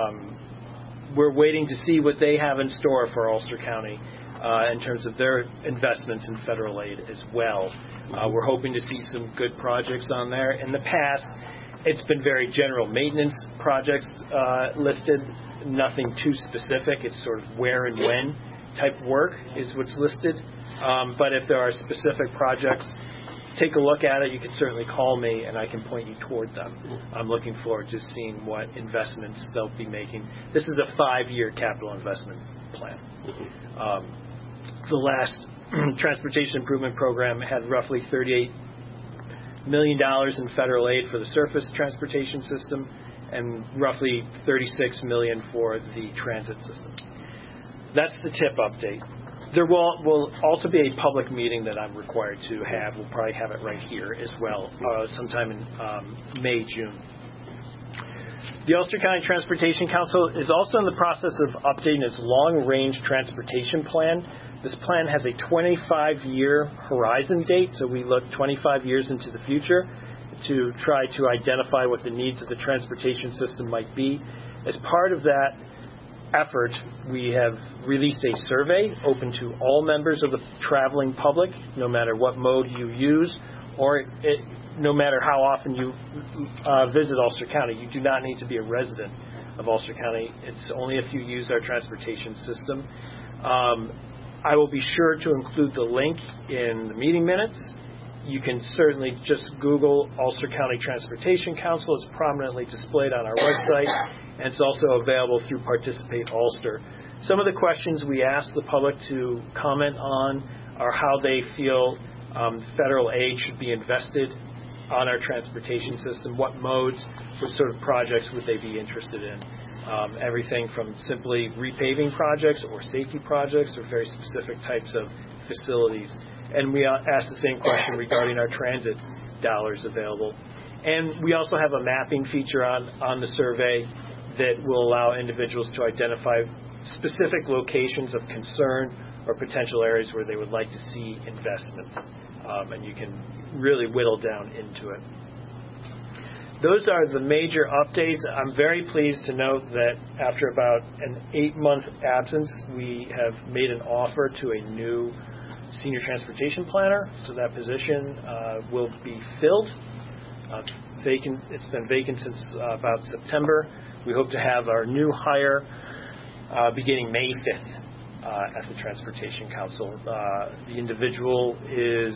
we're waiting to see what they have in store for Ulster County in terms of their investments in federal aid as well. We're hoping to see some good projects on there. In the past, it's been very general maintenance projects listed, nothing too specific. It's sort of where and when type work is what's listed. But if there are specific projects, take a look at it. You can certainly call me and I can point you toward them. I'm looking forward to seeing what investments they'll be making. This is a 5-year capital investment plan. The last Transportation Improvement Program had roughly $38 million in federal aid for the surface transportation system and roughly $36 million for the transit system. That's the TIP update. There will also be a public meeting that I'm required to have. We'll probably have it right here as well, sometime in May, June. The Ulster County Transportation Council is also in the process of updating its long-range transportation plan. This plan has a 25-year horizon date, so we look 25 years into the future to try to identify what the needs of the transportation system might be. As part of that effort, we have released a survey open to all members of the traveling public, no matter what mode you use, or no matter how often you visit Ulster County. You do not need to be a resident of Ulster County. It's only if you use our transportation system. I will be sure to include the link in the meeting minutes. You can certainly just Google Ulster County Transportation Council. It's prominently displayed on our website, and it's also available through Participate Ulster. Some of the questions we ask the public to comment on are how they feel federal aid should be invested on our transportation system, what modes, what sort of projects would they be interested in. Everything from simply repaving projects or safety projects or very specific types of facilities. And we ask the same question regarding our transit dollars available. And we also have a mapping feature on the survey that will allow individuals to identify specific locations of concern or potential areas where they would like to see investments. And you can really whittle down into it. Those are the major updates. I'm very pleased to note that after about an 8-month absence, we have made an offer to a new senior transportation planner, so that position will be filled. It's been vacant since about September. We hope to have our new hire beginning May 5th at the Transportation Council. The individual is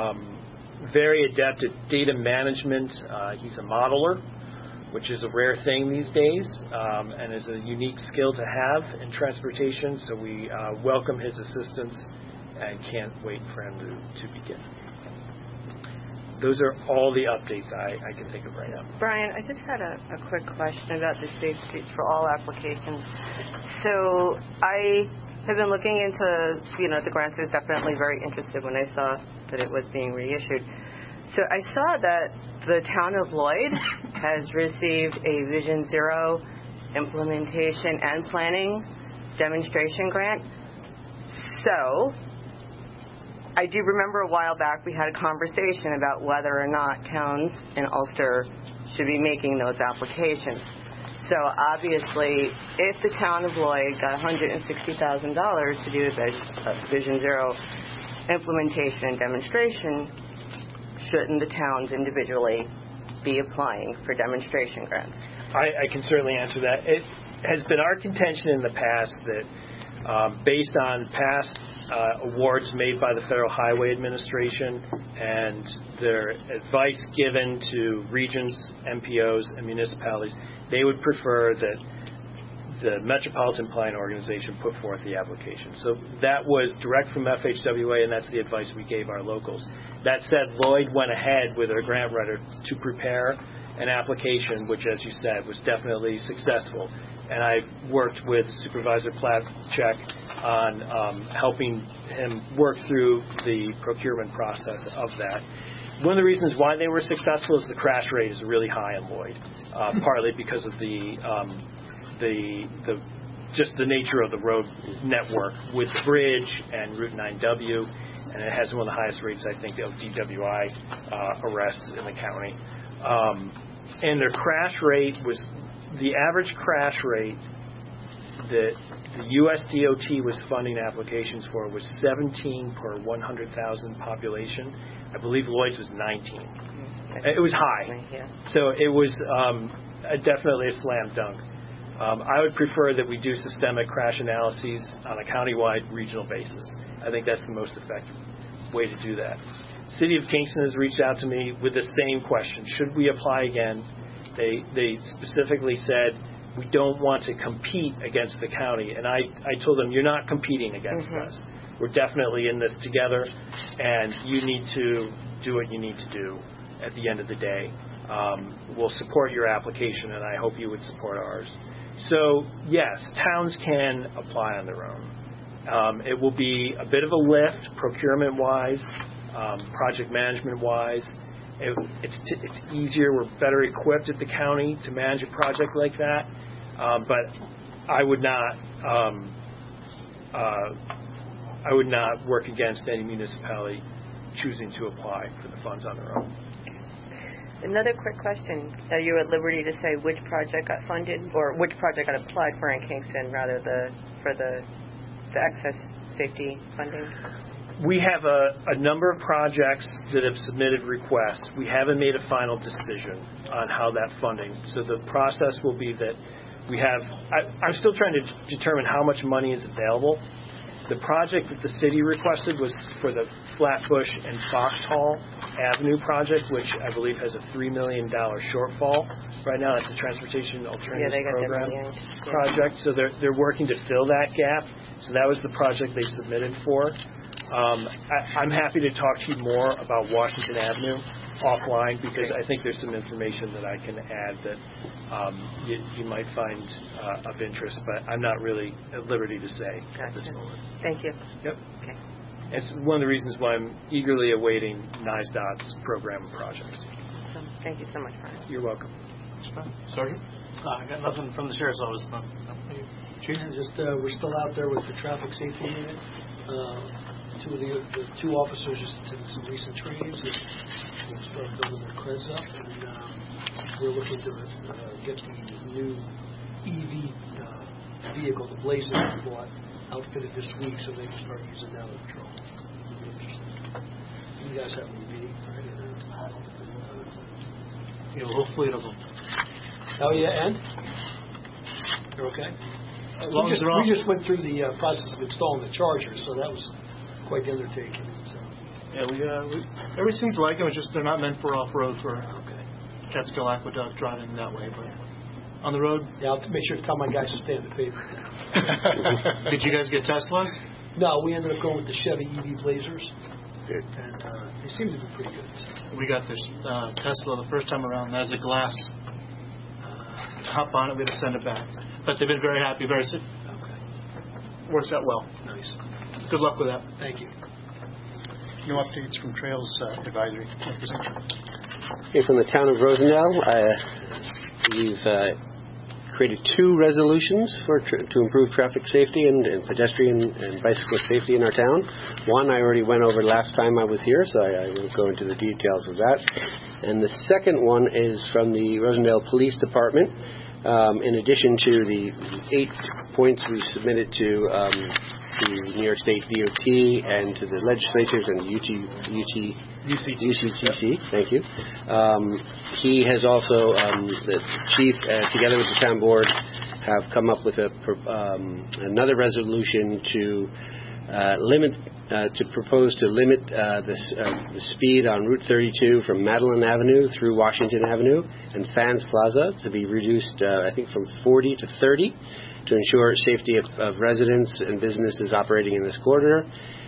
very adept at data management. He's a modeler, which is a rare thing these days, and is a unique skill to have in transportation. So we welcome his assistance and can't wait for him to begin. Those are all the updates I can think of right now. Brian, I just had a quick question about the Safe Streets for All applications. So I have been looking into, the grants. I was definitely very interested when I saw that it was being reissued. So I saw that the town of Lloyd has received a Vision Zero implementation and planning demonstration grant. So I do remember a while back we had a conversation about whether or not towns in Ulster should be making those applications. So obviously, if the town of Lloyd got $160,000 to do a Vision Zero implementation and demonstration, shouldn't the towns individually be applying for demonstration grants? I can certainly answer that. It has been our contention in the past that based on past awards made by the Federal Highway Administration and their advice given to regions, MPOs, and municipalities, they would prefer that the Metropolitan Planning Organization put forth the application. So that was direct from FHWA, and that's the advice we gave our locals. That said, Lloyd went ahead with their grant writer to prepare an application, which, as you said, was definitely successful. And I worked with Supervisor Platchek on helping him work through the procurement process of that. One of the reasons why they were successful is the crash rate is really high in Lloyd, partly because of just the nature of the road network with the bridge and Route 9W, and it has one of the highest rates, I think, of DWI arrests in the county. And their crash rate was, the average crash rate that the U.S. DOT was funding applications for was 17 per 100,000 population. I believe Lloyd's was 19. It was high. So it was definitely a slam dunk. I would prefer that we do systemic crash analyses on a countywide, regional basis. I think that's the most effective way to do that. City of Kingston has reached out to me with the same question. Should we apply again? They specifically said, we don't want to compete against the county. And I told them, you're not competing against us. We're definitely in this together, and you need to do what you need to do at the end of the day. We'll support your application, and I hope you would support ours. So, yes, towns can apply on their own. It will be a bit of a lift procurement-wise, project management-wise. It's easier. We're better equipped at the county to manage a project like that. But I would not work against any municipality choosing to apply for the funds on their own. Another quick question. Are you at liberty to say which project got funded or which project got applied for in Kingston rather for the excess safety funding? We have a number of projects that have submitted requests. We haven't made a final decision on how that funding. So the process will be that we have, I'm still trying to determine how much money is available. The project that the city requested was for the Flatbush and Foxhall Avenue project, which I believe has a $3 million shortfall. Right now, it's a Transportation Alternatives Program project. So they're working to fill that gap. So that was the project they submitted for. I'm happy to talk to you more about Washington Avenue offline because I think there's some information that I can add that you might find of interest, but I'm not really at liberty to say at this moment. Thank you. Yep. Okay. It's one of the reasons why I'm eagerly awaiting NISDOT's program of projects. Awesome. Thank you so much, Brian. You're welcome. Sergeant? I got nothing from the Sheriff's Office. Chief? We're still out there with the traffic safety unit. The two officers just attended some recent trainings and started building their creds up, and we're looking to get the new EV vehicle, the Blazer we bought, outfitted this week so they can start using that on the patrol. You guys have an EV, right? A whole fleet of them. Oh yeah, and you're okay. We just went through the process of installing the charger, so that was quite the undertaking. So. Yeah, everything seems like it. Was just they're not meant for off-road for Catskill Aqueduct driving that way, but on the road. Yeah, I'll make sure to tell my guys to stay in the paper. Did you guys get Teslas? No, we ended up going with the Chevy EV Blazers. Good. And they seem to be pretty good. So. We got this Tesla the first time around. As a glass top on it, we had to send it back. But they've been very happy, very sick. Okay. Works out well. Nice. Good luck with that. Thank you. No updates from Trails Advisory. Okay, from the town of Rosendale, we've created 2 resolutions to improve traffic safety and pedestrian and bicyclist safety in our town. One I already went over last time I was here, so I won't go into the details of that. And the second one is from the Rosendale Police Department. In addition to the 8 points we submitted to New York State DOT and to the legislatures and the UCTC, thank you. He has also, the chief, together with the town board, have come up with another resolution to propose to limit the speed on Route 32 from Madeline Avenue through Washington Avenue and Fans Plaza to be reduced, I think, from 40 to 30 to ensure safety of residents and businesses operating in this corridor.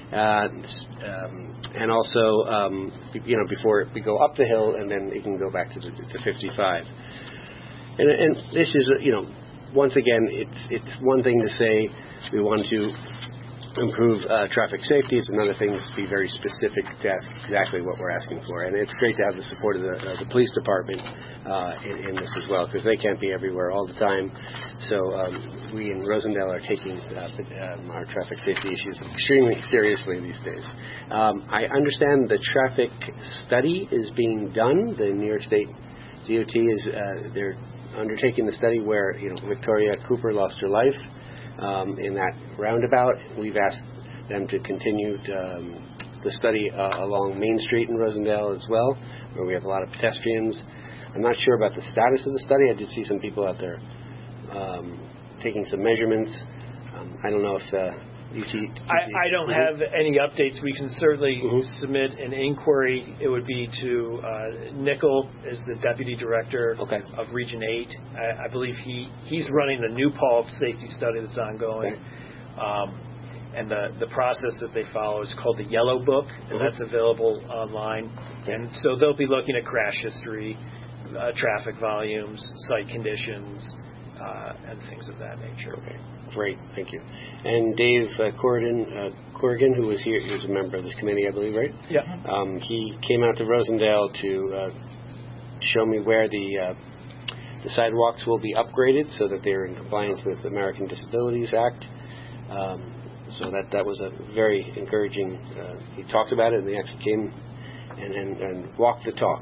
and also, before we go up the hill, and then it can go back to the 55. And this is, once again, it's one thing to say we want to improve traffic safety. It's another thing to be very specific to ask exactly what we're asking for. And it's great to have the support of the police department in this as well, because they can't be everywhere all the time. So we in Rosendale are taking our traffic safety issues extremely seriously these days. I understand the traffic study is being done. The New York State DOT is they're undertaking the study where Victoria Cooper lost her life. In that roundabout, we've asked them to continue the study along Main Street in Rosendale as well, where we have a lot of pedestrians. I'm not sure about the status of the study. I did see some people out there taking some measurements. I don't know if I don't have any updates. We can certainly submit an inquiry. It would be to Nickel as the Deputy Director of Region 8. I believe he's running the New Paltz safety study that's ongoing. And the process that they follow is called the Yellow Book, and that's available online. And so they'll be looking at crash history, traffic volumes, site conditions, and things of that nature. Okay, great, thank you. And Dave Corrigan, who was here, he was a member of this committee, I believe, right? Yeah. He came out to Rosendale to show me where the sidewalks will be upgraded so that they're in compliance with the American Disabilities Act. So that was a very encouraging. He talked about it, and he actually came and walked the talk.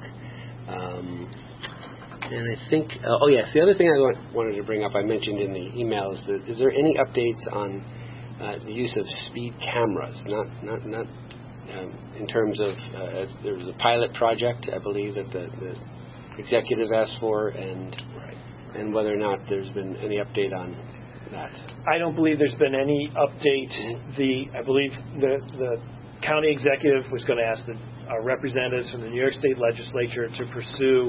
And I think, the other thing I wanted to bring up, I mentioned in the email, is there any updates on the use of speed cameras? Not in terms of, there was a pilot project, I believe, that the executive asked for, and whether or not there's been any update on that. I don't believe there's been any update. I believe the county executive was going to ask the representatives from the New York State Legislature to pursue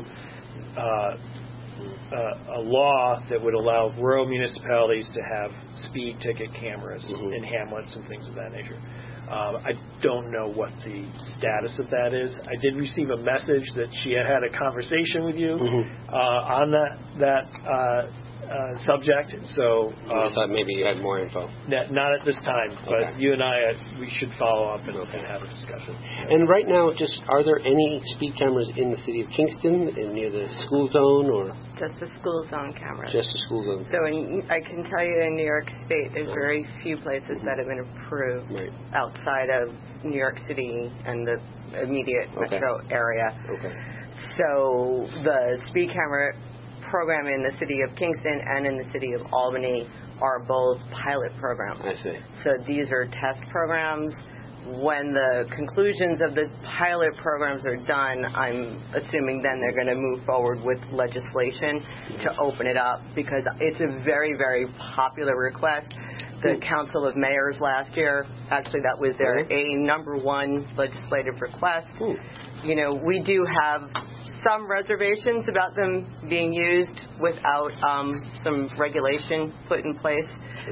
a law that would allow rural municipalities to have speed ticket cameras in hamlets and things of that nature. I don't know what the status of that is. I did receive a message that she had a conversation with you on that subject. So I thought maybe you had more info. Not at this time, but you and I, we should follow up and have a discussion. And right now, are there any speed cameras in the city of Kingston, near the school zone, or just the school zone cameras? Just the school zone. So I can tell you, in New York State, there's very few places that have been approved outside of New York City and the immediate metro area. So the speed camera program in the city of Kingston and in the city of Albany are both pilot programs. I see. So these are test programs. When the conclusions of the pilot programs are done, I'm assuming then they're going to move forward with legislation to open it up, because it's a very, very popular request. The Council of Mayors last year, actually that was their number one legislative request. We do have some reservations about them being used without some regulation put in place.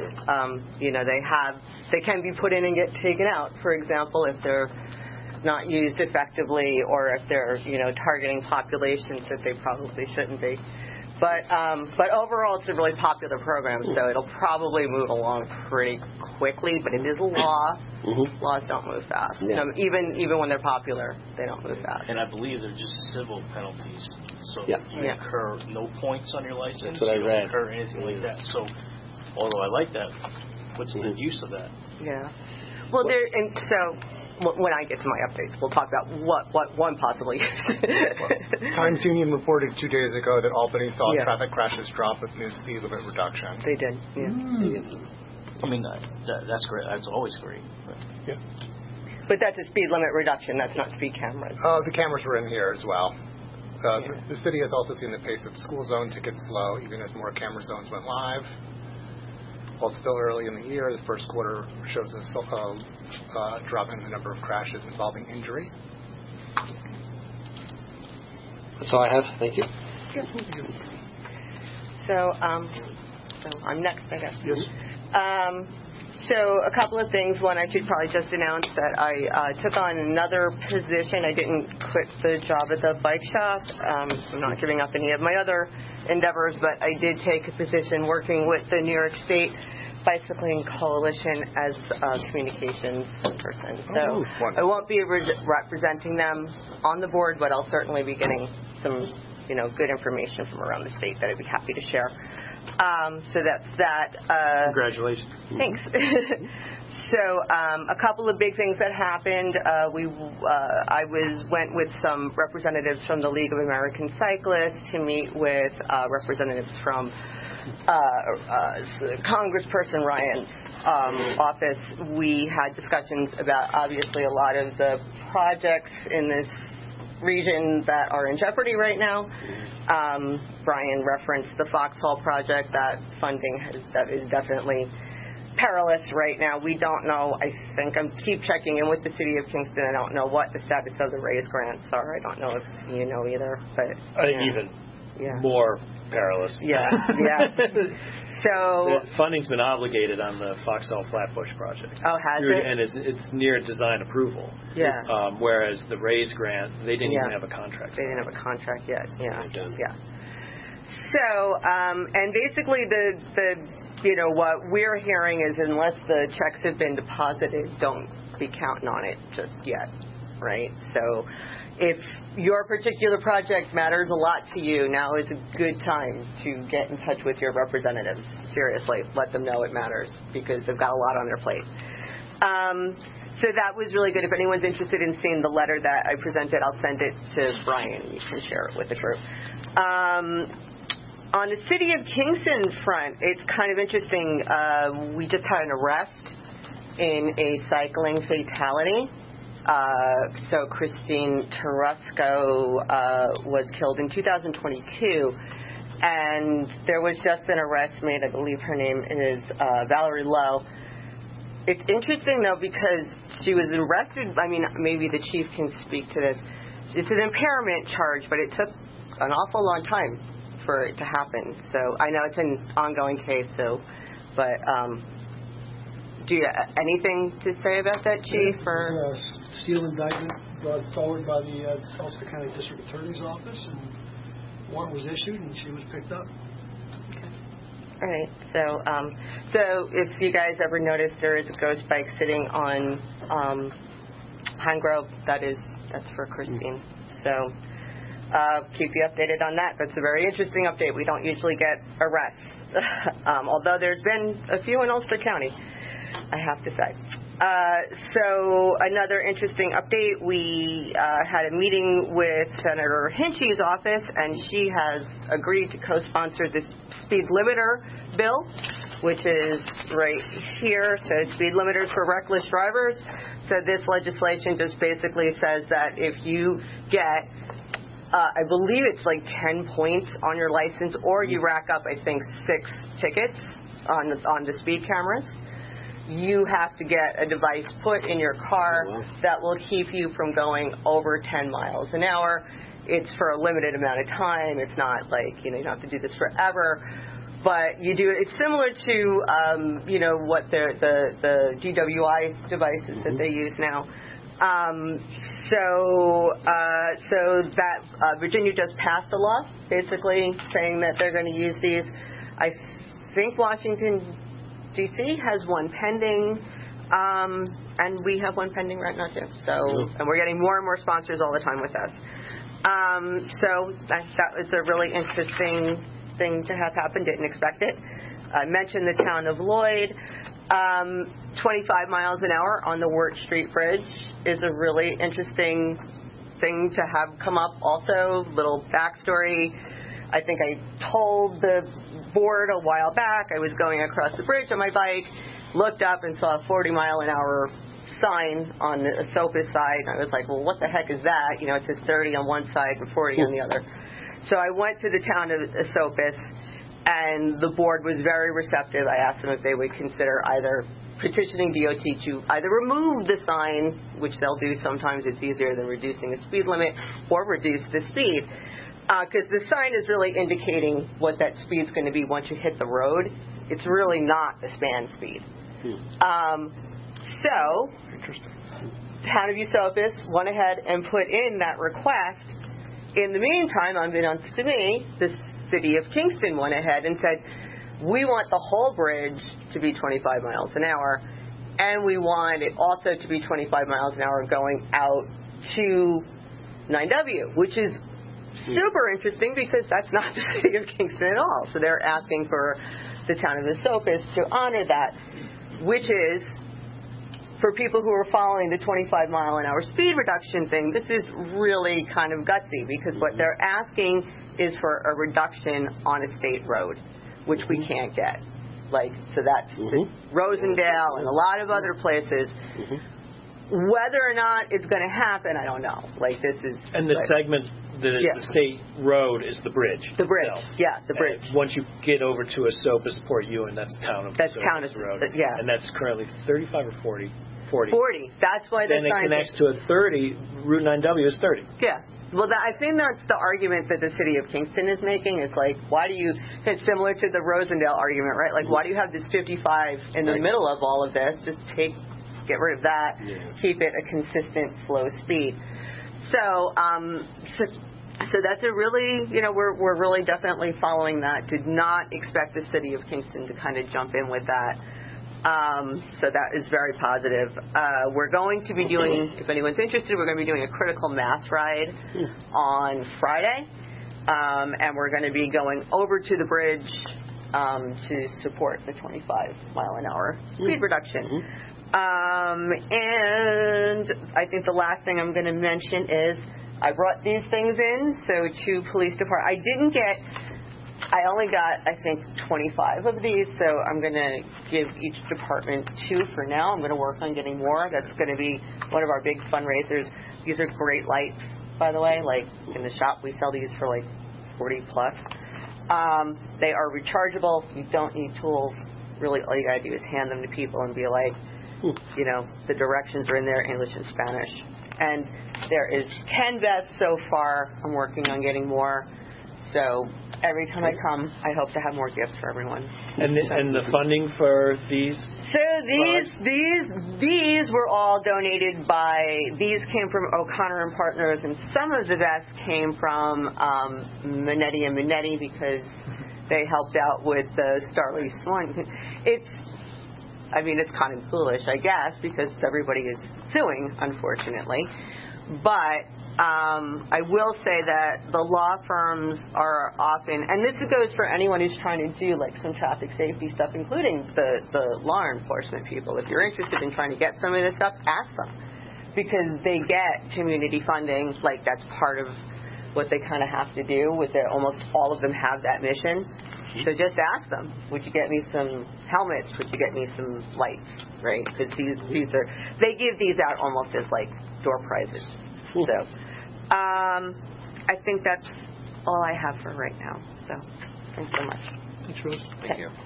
They can be put in and get taken out, for example, if they're not used effectively, or if they're targeting populations that they probably shouldn't be. But overall, it's a really popular program, so it'll probably move along pretty quickly. But it is a law. Laws don't move fast. Even when they're popular, they don't move fast. And I believe they're just civil penalties. So you incur no points on your license. That's what I read. You don't incur anything like that. So, although I like that, what's the use of that? Yeah. Well, when I get to my updates, we'll talk about what one possibly is. Times Union reported 2 days ago that Albany saw traffic crashes drop with new speed limit reduction. They did, I mean, that's great. That's always great. But that's a speed limit reduction. That's not speed cameras. The cameras were in here as well. The city has also seen the pace of school zone tickets slow, even as more camera zones went live. While it's still early in the year, the first quarter shows a drop in the number of crashes involving injury. That's all I have. Thank you. So I'm next, I guess. Yes. So a couple of things. One, I should probably just announce that I took on another position. I didn't quit the job at the bike shop. I'm not giving up any of my other endeavors, but I did take a position working with the New York State Bicycling Coalition as a communications person. So I won't be representing them on the board, but I'll certainly be getting some, good information from around the state that I'd be happy to share. So that's that. Congratulations. Thanks. So a couple of big things that happened. I went with some representatives from the League of American Cyclists to meet with representatives from Congressperson Ryan's office. We had discussions about obviously a lot of the projects in this region that are in jeopardy right now. Brian referenced the Foxhall project. That funding that is definitely perilous right now. We don't know. I think I keep checking in with the city of Kingston. I don't know what the status of the RAISE grants are. I don't know if you know either. But even more perilous. Yeah. So the funding's been obligated on the Foxhall Flatbush project. Oh, has it? And it's near design approval. Yeah. Whereas the RAISE grant, they didn't even have a contract. They didn't have a contract yet. Yeah. So, and basically what we're hearing is unless the checks have been deposited, don't be counting on it just yet, right? So if your particular project matters a lot to you, now is a good time to get in touch with your representatives. Seriously, let them know it matters because they've got a lot on their plate. So that was really good. If anyone's interested in seeing the letter that I presented, I'll send it to Brian. You can share it with the group. On the City of Kingston front, it's kind of interesting. We just had an arrest in a cycling fatality. So Christine Tarusco was killed in 2022, and there was just an arrest made. I believe her name is Valerie Lowe. It's interesting, though, because she was arrested. I mean, maybe the chief can speak to this. It's an impairment charge, but it took an awful long time for it to happen. So I know it's an ongoing case, but do you anything to say about that, Chief? It was a steel indictment brought forward by the Ulster County District Attorney's Office, and warrant was issued, and she was picked up. Okay. All right. So if you guys ever notice, there is a ghost bike sitting on Pine Grove. That's for Christine. So keep you updated on that. That's a very interesting update. We don't usually get arrests, although there's been a few in Ulster County, I have to say. So another interesting update, we had a meeting with Senator Hinchy's office, and she has agreed to co-sponsor the speed limiter bill, which is right here. So speed limiters for reckless drivers. So this legislation just basically says that if you get I believe it's like 10 points on your license, or you rack up, I think, 6 tickets on the speed cameras, you have to get a device put in your car that will keep you from going over 10 miles an hour. It's for a limited amount of time. It's not like, you don't have to do this forever. But you do. It's similar to, what the GWI devices that they use now. Virginia just passed a law basically saying that they're going to use these. I think Washington, D.C. has one pending, and we have one pending right now too. And we're getting more and more sponsors all the time with us. That was a really interesting thing to have happen. Didn't expect it. I mentioned the town of Lloyd. 25 miles an hour on the Wirt Street Bridge is a really interesting thing to have come up. Also, little backstory. I think I told the board a while back I was going across the bridge on my bike, looked up and saw a 40-mile-an-hour sign on the Esopus side. And I was like, well, what the heck is that? It says 30 on one side and 40 on the other. So I went to the town of Esopus, and the board was very receptive. I asked them if they would consider either petitioning DOT to either remove the sign, which they'll do sometimes, it's easier than reducing the speed limit, or reduce the speed. Because the sign is really indicating what that speed's going to be once you hit the road. It's really not the span speed. So, Town of Esopus went ahead and put in that request. In the meantime, unbeknownst to me, the city of Kingston went ahead and said, we want the whole bridge to be 25 miles an hour, and we want it also to be 25 miles an hour going out to 9W, which is super interesting because that's not the city of Kingston at all. So they're asking for the town of Esopus to honor that, which is, for people who are following the 25 mile an hour speed reduction thing, this is really kind of gutsy because what they're asking is for a reduction on a state road, which we can't get. So that's Rosendale and a lot of other places. Whether or not it's going to happen, I don't know. This is... And the segment that is the state road is the bridge. The bridge, the bridge. And once you get over to Esopus, Port Ewan, that's town of Esopus Road. And that's currently 35 or 40? 40. That's why then it connects to a 30. Route 9W is 30. Yeah. Well, I think that's the argument that the city of Kingston is making. It's why do you, it's similar to the Rosendale argument, right? Why do you have this 55 in the middle of all of this? Just get rid of that, keep it a consistent, slow speed. So that's a really, we're really definitely following that. Did not expect the city of Kingston to kind of jump in with that. So that is very positive. We're going to be doing, if anyone's interested, we're going to be doing a critical mass ride on Friday. And we're going to be going over to the bridge to support the 25 mile an hour speed reduction. And I think the last thing I'm going to mention is I brought these things in, so to police department. I only got, I think, 25 of these, so I'm going to give each department 2 for now. I'm going to work on getting more. That's going to be one of our big fundraisers. These are great lights, by the way. In the shop, we sell these for 40 plus. They are rechargeable. You don't need tools. Really, all you got to do is hand them to people and be the directions are in there, English and Spanish. And there is 10 vests so far. I'm working on getting more. So every time I come, I hope to have more gifts for everyone. And the funding for these? So these were all donated by, these came from O'Connor and Partners, and some of the vests came from Minetti and Minetti because they helped out with the Starley Swan. It's kind of foolish, I guess, because everybody is suing, unfortunately. But I will say that the law firms are often, and this goes for anyone who's trying to do some traffic safety stuff, including the law enforcement people. If you're interested in trying to get some of this stuff, ask them, because they get community funding. That's part of what they kind of have to do with their, almost all of them have that mission. So just ask them, would you get me some helmets? Would you get me some lights? Right? Because they give these out almost as door prizes. Cool. So I think that's all I have for right now. So thanks so much. Thanks, Rose. Thank you.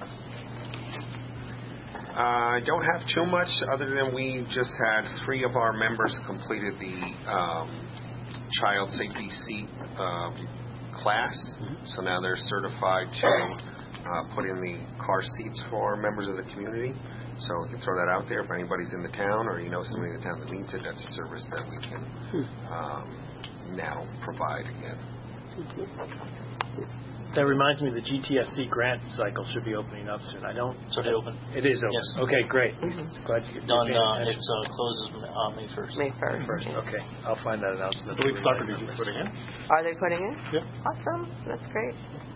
I don't have too much other than we just had 3 of our members completed the child safety seat class. So now they're certified to put in the car seats for members of the community. So we can throw that out there if anybody's in the town or somebody in the town that needs it. That's a service that we can now provide again. That reminds me, the GTSC grant cycle should be opening up soon. So they open? It is open. Yes. Okay, great. Glad you done. It closes May 1st. May 1st. Okay, I'll find that announcement. I believe Socrates is putting in. Are they putting in? Yep. Awesome. That's great.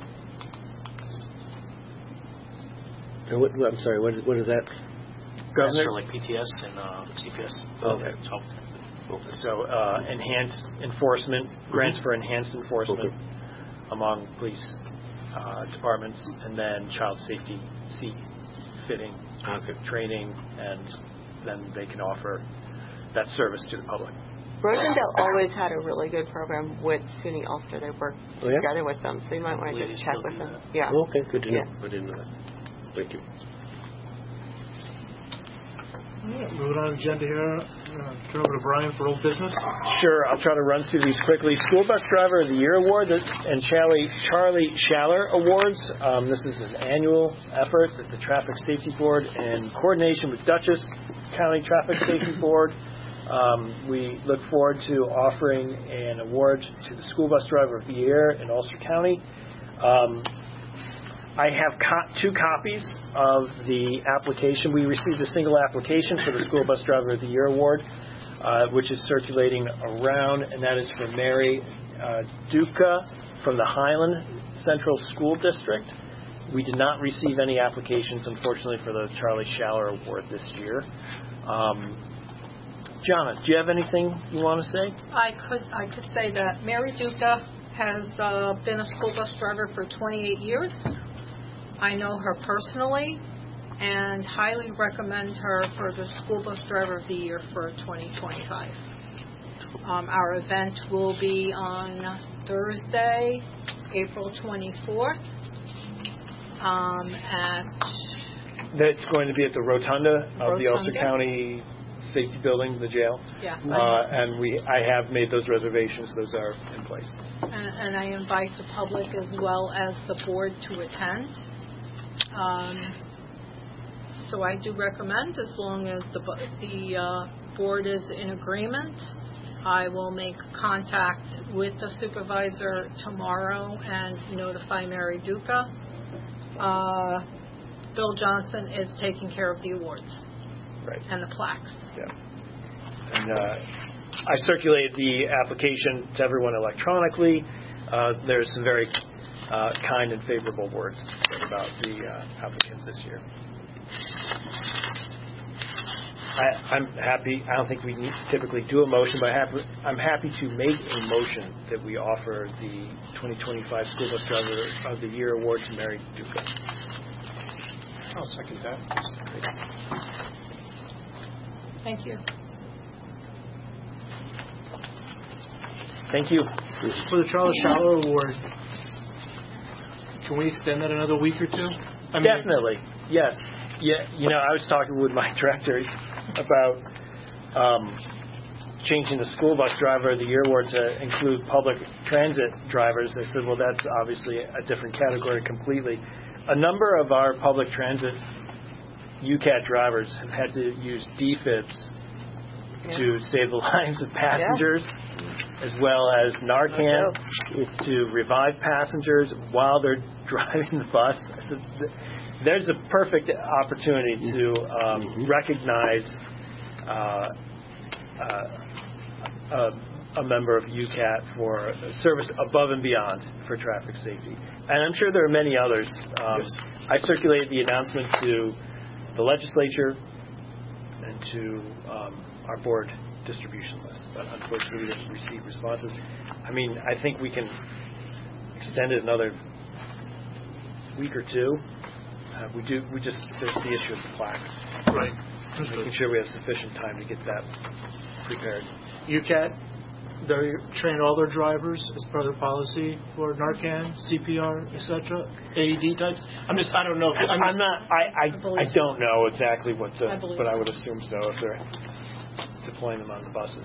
I'm sorry, what is that? Governor? For PTS and CPS. Okay. So enhanced enforcement, grants for enhanced enforcement among police departments, and then child safety seat fitting, training, and then they can offer that service to the public. Rosendale always had a really good program with SUNY Ulster. They worked together with them, so you might want to just check with them. Yeah. Okay, good to know. I didn't know that. Thank you. Moving on to the agenda here. Turn over to Brian for old business. Sure, I'll try to run through these quickly. School Bus Driver of the Year Award and Charlie Schaller Awards. This is an annual effort that the Traffic Safety Board, in coordination with Dutchess County Traffic Safety Board, we look forward to offering an award to the School Bus Driver of the Year in Ulster County. I have two copies of the application. We received a single application for the School Bus Driver of the Year Award, which is circulating around, and that is for Mary Duca from the Highland Central School District. We did not receive any applications, unfortunately, for the Charlie Schaller Award this year. Jonna, do you have anything you want to say? I could say that Mary Duca has been a school bus driver for 28 years. I know her personally and highly recommend her for the School Bus Driver of the Year for 2025. Our event will be on Thursday, April 24th. That's going to be at the Rotunda of the Ulster County Safety Building, the jail. Yeah. And I have made those reservations. Those are in place. And I invite the public as well as the board to attend. So I do recommend, as long as the board is in agreement, I will make contact with the supervisor tomorrow and notify Mary Duca. Bill Johnson is taking care of the awards, right, and the plaques. Yeah. And I circulated the application to everyone electronically. There's some very kind and favorable words about the applicant this year. I'm happy. I don't think we typically do a motion, but I'm happy to make a motion that we offer the 2025 School Bus Driver of the Year Award to Mary Duca. I'll second that. Thank you. Thank you. For the Charlie Schaller Award, can we extend that another week or two? Definitely, yes. Yeah, I was talking with my director about changing the School Bus Driver of the Year Award to include public transit drivers. They said, well, that's obviously a different category completely. A number of our public transit UCAT drivers have had to use DFibs to save the lives of passengers, as well as Narcan to revive passengers while they're driving the bus. So there's a perfect opportunity to recognize a member of UCAT for service above and beyond for traffic safety. And I'm sure there are many others. I circulated the announcement to the legislature and to our board distribution list, but unfortunately we didn't receive responses. I mean, I think we can extend it another week or two. There's the issue of the plaque. Right. Making sure we have sufficient time to get that prepared. UCAT, they train all their drivers as per their policy for Narcan, CPR, etc., AED types. I don't know. I don't know exactly but I would assume so if they're deploying them on the buses.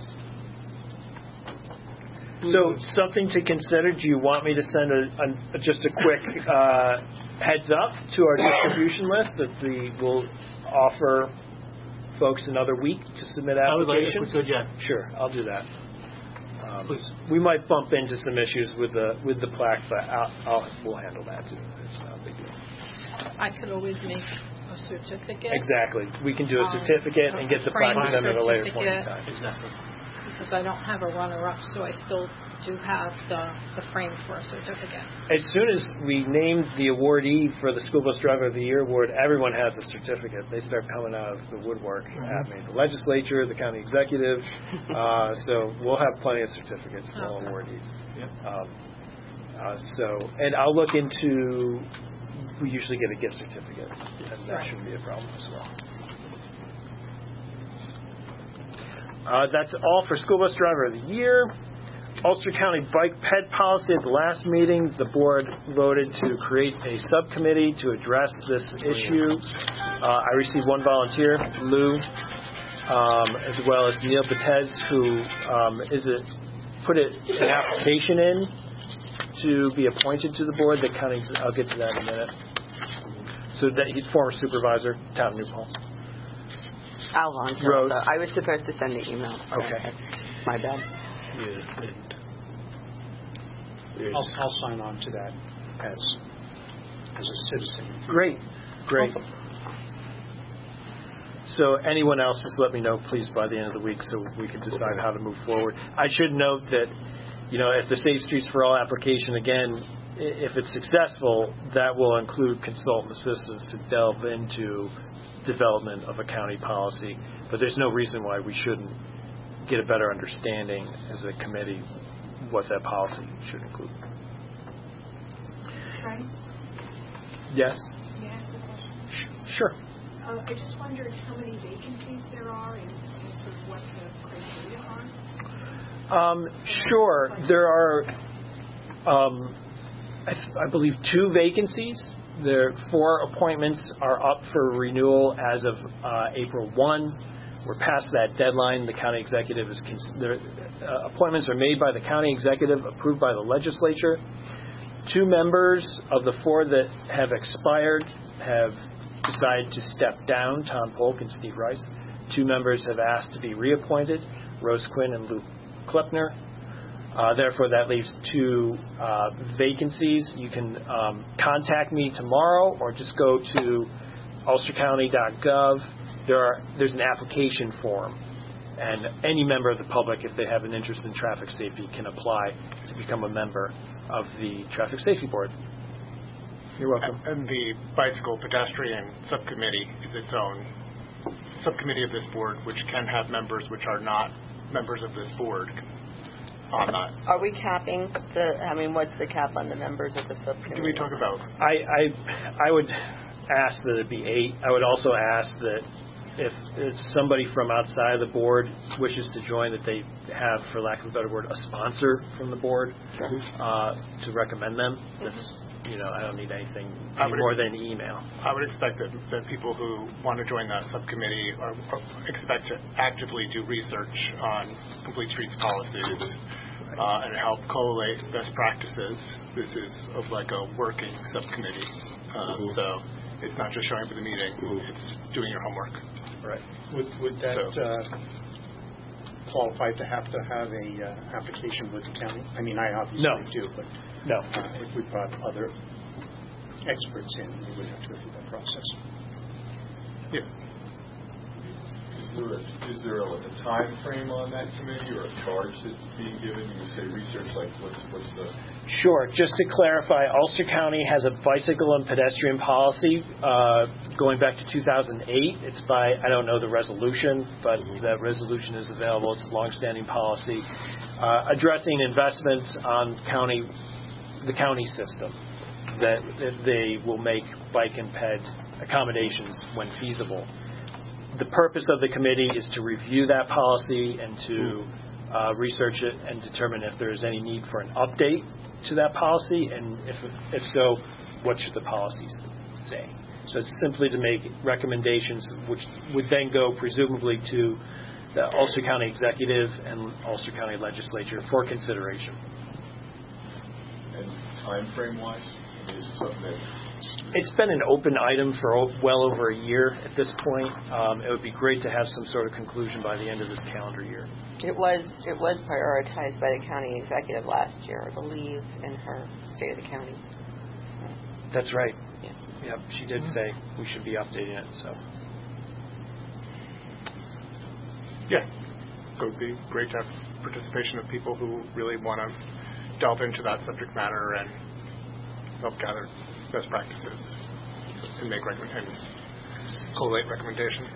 So something to consider. Do you want me to send just a quick heads up to our distribution list that we'll offer folks another week to submit applications? I would like, if we could, yeah. Sure, I'll do that. Please. We might bump into some issues with the plaque, but we'll handle that too. It's not a big deal. I could always make a certificate. Exactly. We can do a certificate and get the plaque to them at a later point in time. Exactly. Because I don't have a runner-up, so I still do have the frame for a certificate. As soon as we named the awardee for the School Bus Driver of the Year Award, everyone has a certificate. They start coming out of the woodwork at me. The legislature, the county executive. So we'll have plenty of certificates for all awardees. Yep. And I'll look into, we usually get a gift certificate, and that shouldn't be a problem as well. That's all for School Bus Driver of the Year. Ulster County Bike Ped Policy. At the last meeting, the board voted to create a subcommittee to address this issue. I received one volunteer, Lou as well as Neil Betez, who put an application in to be appointed to the board. The county, I'll get to that in a minute. So that he's former supervisor, town of New Paltz. Alvon. Rose. I was supposed to send the email. Okay. My bad. I'll sign on to that as a citizen. Great. So anyone else, just let me know, please, by the end of the week so we can decide how to move forward. I should note that, if the Safe Streets for All application, again, if it's successful, that will include consultant assistance to delve into development of a county policy. But there's no reason why we shouldn't get a better understanding as a committee what that policy should include. Right? Yes? May I ask a question? Sure. I just wondered how many vacancies there are and sort of what the criteria are. Sure. There are, I believe, 2 vacancies. There 4 appointments are up for renewal as of April 1. We're past that deadline. The county executive appointments are made by the county executive, approved by the legislature. 2 members of the 4 that have expired have decided to step down, Tom Polk and Steve Rice. 2 members have asked to be reappointed, Rose Quinn and Luke Klepner. Therefore, that leaves 2 vacancies. You can contact me tomorrow or just go to ulstercounty.gov. There's an application form, and any member of the public, if they have an interest in traffic safety, can apply to become a member of the Traffic Safety Board. You're welcome. And the Bicycle Pedestrian Subcommittee is its own subcommittee of this board, which can have members which are not members of this board on that. Are we capping what's the cap on the members of the subcommittee? Can we talk about? I would ask that it be 8. I would also ask that if somebody from outside of the board wishes to join, that they have, for lack of a better word, a sponsor from the board to recommend them. That's, I don't need anything more than email. I would expect that people who want to join that subcommittee expect to actively do research on Complete Streets policies and help collate best practices. This is like a working subcommittee. So it's not just showing up at the meeting, it's doing your homework. Right. Would that qualify to have a application with the county? I mean, I obviously do, but no. If we brought other experts in, we would have to go through that process. Yeah. Is there a time frame on that committee or a charge that's being given? You say research, like what's the... Sure. Just to clarify, Ulster County has a bicycle and pedestrian policy going back to 2008. It's by, I don't know the resolution, but that resolution is available. It's a longstanding policy addressing investments on the county system, that they will make bike and ped accommodations when feasible. The purpose of the committee is to review that policy and to research it and determine if there is any need for an update to that policy, and if so, what should the policies say. So it's simply to make recommendations which would then go presumably to the Ulster County Executive and Ulster County Legislature for consideration. And time frame wise? Is it something that... It's been an open item for well over a year at this point. It would be great to have some sort of conclusion by the end of this calendar year. It was prioritized by the county executive last year, I believe, in her State of the County. That's right. Yes. Yep, she did say we should be updating it. So. Yeah. So it'd be great to have participation of people who really want to delve into that subject matter and help gather best practices and make collate recommendations.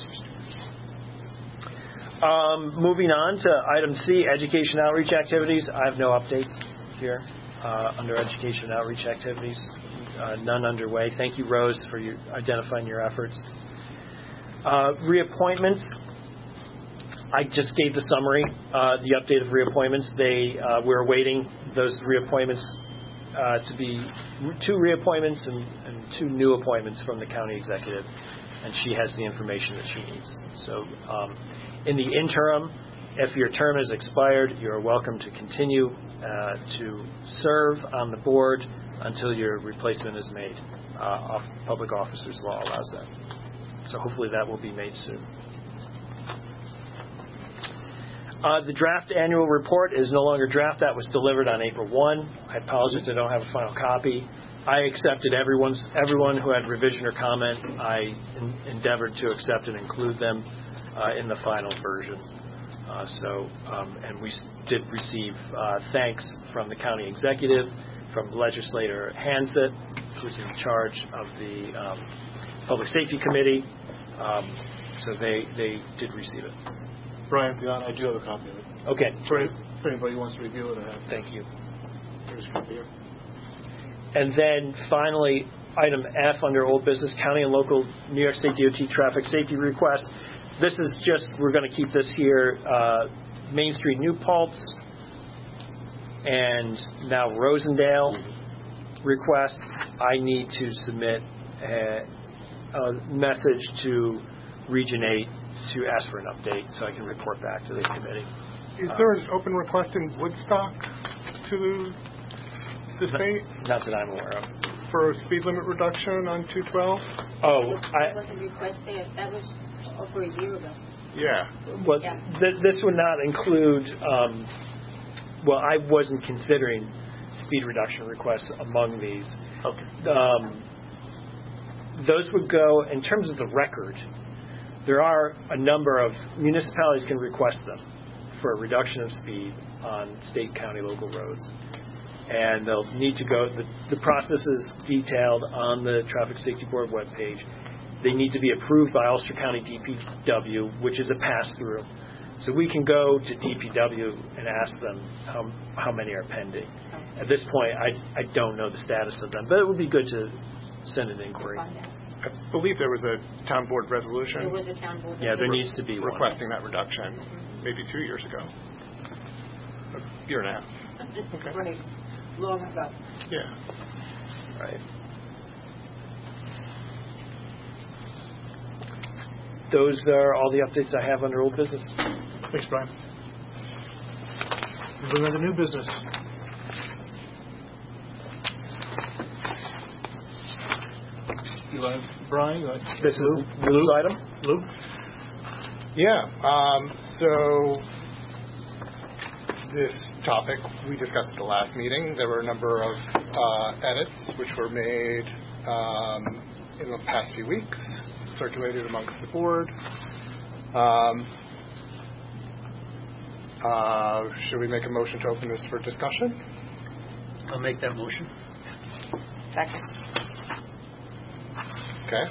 Moving on to item C, education outreach activities. I have no updates here under education outreach activities. None underway. Thank you, Rose, for identifying your efforts. Reappointments. I just gave the summary, the update of reappointments. We're awaiting those reappointments to be 2 reappointments and 2 new appointments from the county executive. and she has the information that she needs. So in the interim, if your term has expired, you are welcome to continue to serve on the board until your replacement is made. Public Officers Law allows that. So hopefully that will be made soon. The draft annual report is no longer draft. That was delivered on April 1. I apologize I don't have a final copy. I accepted everyone who had revision or comment. I endeavored to accept and include them in the final version. And we did receive thanks from the county executive, from Legislator Hansett, who's in charge of the Public Safety Committee. So they did receive it. Brian, I do have a copy of it. Okay. If anybody wants to review it, thank you. There's a copy here. And then finally, item F under old business, county and local New York State DOT traffic safety requests. This is just, we're going to keep this here, Main Street New Paltz and now Rosendale requests. I need to submit a message to Region 8 to ask for an update so I can report back to the committee. Is there an open request in Woodstock to the state? Not that I'm aware of. For speed limit reduction on 212? That wasn't requested. That was over a year ago. Yeah. Well, this would not include, I wasn't considering speed reduction requests among these. Okay. Those would go, in terms of the record, there are a number of municipalities can request them for a reduction of speed on state, county, local roads. And they'll need to go, the process is detailed on the Traffic Safety Board webpage. They need to be approved by Ulster County DPW, which is a pass-through. So we can go to DPW and ask them how many are pending. At this point, I don't know the status of them, but it would be good to send an inquiry. I believe there was a town board resolution. There was a town board. Yeah, there needs to be requesting that reduction, maybe 2 years ago, a year and a half. Okay. Right, long ago. Yeah. Right. Those are all the updates I have under old business. Thanks, Brian. Moving on to new business. Brian, this is Lou's item. Lou? Yeah. So this topic we discussed at the last meeting. There were a number of edits which were made in the past few weeks, circulated amongst the board. Should we make a motion to open this for discussion? I'll make that motion. Second. Okay.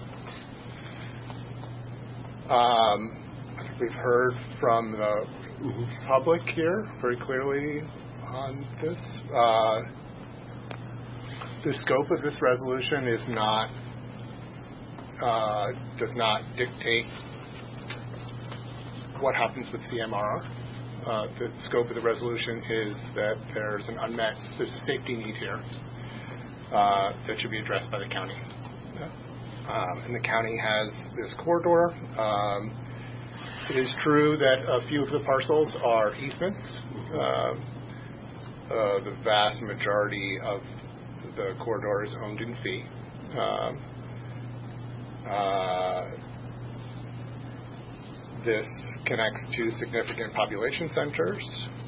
I think we've heard from the public here very clearly on this. The scope of this resolution is not does not dictate what happens with CMRR. The scope of the resolution is that there's a safety need here that should be addressed by the county. And the county has this corridor. It is true that a few of the parcels are easements. The vast majority of the corridor is owned in fee. This connects to significant population centers.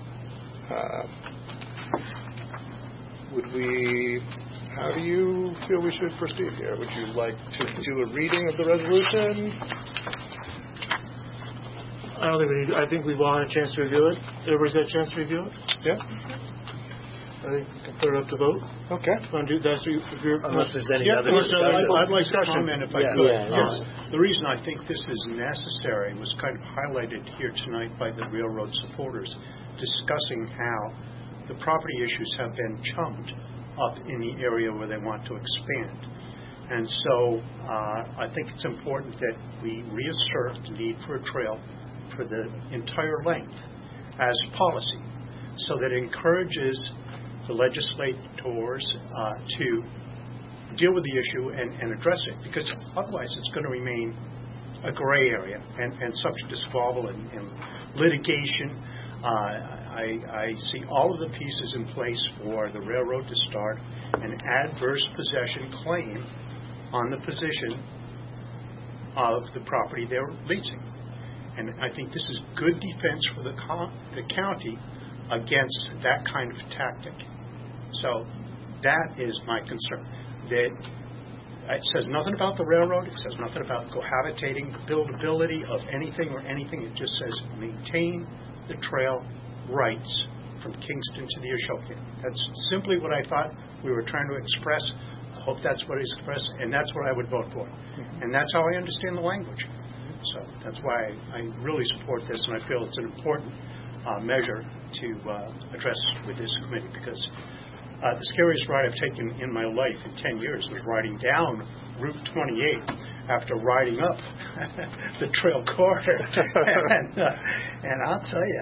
How do you feel we should proceed here? Would you like to do a reading of the resolution? I don't think we need. I think we've all had a chance to review it. Everybody's had a chance to review it? Yeah. I think we can put it up to vote. Okay. Want to do that? Unless there's any other discussion. I'd like to comment if I could. Yes. The reason I think this is necessary was kind of highlighted here tonight by the railroad supporters discussing how the property issues have been chummed up in the area where they want to expand. And so I think it's important that we reassert the need for a trail for the entire length as policy so that it encourages the legislators to deal with the issue and address it, because otherwise it's going to remain a gray area and subject to squabble and litigation. I see all of the pieces in place for the railroad to start an adverse possession claim on the position of the property they're leasing. And I think this is good defense for the county against that kind of tactic. So that is my concern. That it says nothing about the railroad. It says nothing about cohabitating, buildability of anything or anything. It just says maintain the trail rights from Kingston to the Ashokian. That's simply what I thought we were trying to express. I hope that's what is expressed, and that's what I would vote for. And that's how I understand the language. So that's why I really support this, and I feel it's an important measure to address with this committee, because the scariest ride I've taken in my life in 10 years was riding down Route 28 after riding up the trail corridor. And I'll tell you,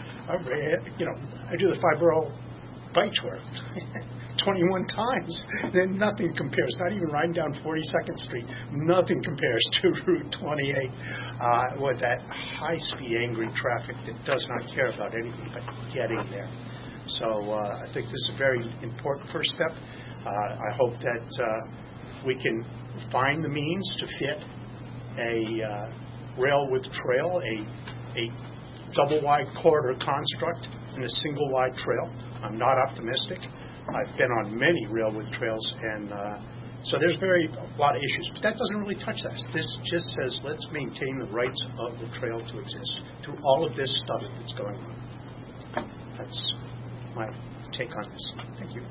I do the 5-borough bike tour 21 times, and nothing compares. Not even riding down 42nd Street. Nothing compares to Route 28 with that high-speed, angry traffic that does not care about anything but getting there. So I think this is a very important first step. I hope that we can find the means to fit a rail with trail, a double-wide corridor construct in a single-wide trail. I'm not optimistic. I've been on many rail with trails, and so there's a lot of issues. But that doesn't really touch us. This just says let's maintain the rights of the trail to exist through all of this stuff that's going on. That's my take on this. Thank you.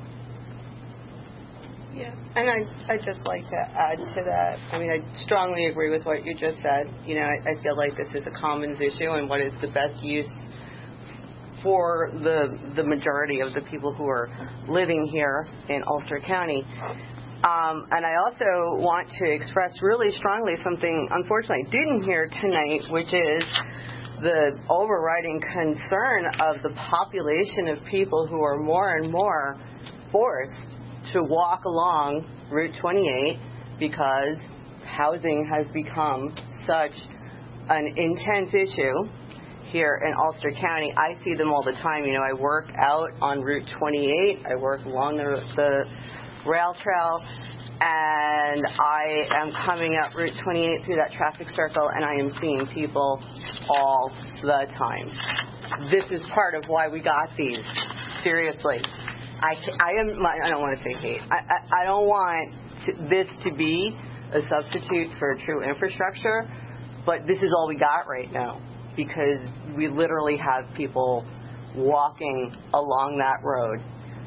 Yeah, and I'd just like to add to that. I mean, I strongly agree with what you just said. You know, I feel like this is a commons issue, and what is the best use for the majority of the people who are living here in Ulster County. And I also want to express really strongly something, unfortunately, I didn't hear tonight, which is the overriding concern of the population of people who are more and more forced to walk along Route 28 because housing has become such an intense issue here in Ulster County. I see them all the time. You know, I work out on Route 28. I work along the rail trail, and I am coming up Route 28 through that traffic circle, and I am seeing people all the time. This is part of why we got these. Seriously. I don't want to say hate. I don't want this to be a substitute for true infrastructure, but this is all we got right now, because we literally have people walking along that road.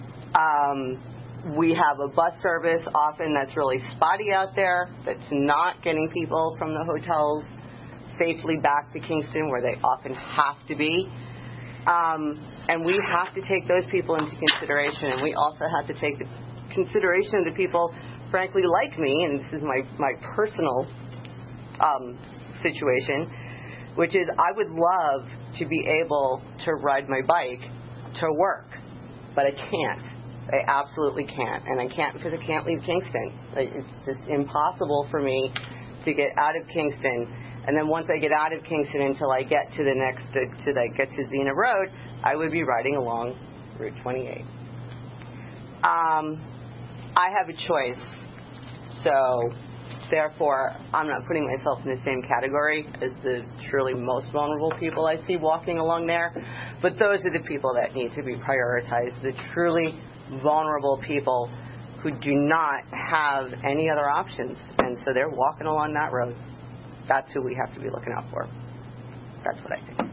We have a bus service often that's really spotty out there, that's not getting people from the hotels safely back to Kingston, where they often have to be. And we have to take those people into consideration, and we also have to take the consideration of the people, frankly, like me, and this is my personal situation, which is I would love to be able to ride my bike to work, but I can't. I absolutely can't, and I can't because I can't leave Kingston. It's just impossible for me to get out of Kingston. And then once I get out of Kingston until I get to get to Xena Road, I would be riding along Route 28. I have a choice, so therefore I'm not putting myself in the same category as the truly most vulnerable people I see walking along there. But those are the people that need to be prioritized, the truly vulnerable people who do not have any other options, and so they're walking along that road. That's who we have to be looking out for. That's what I think.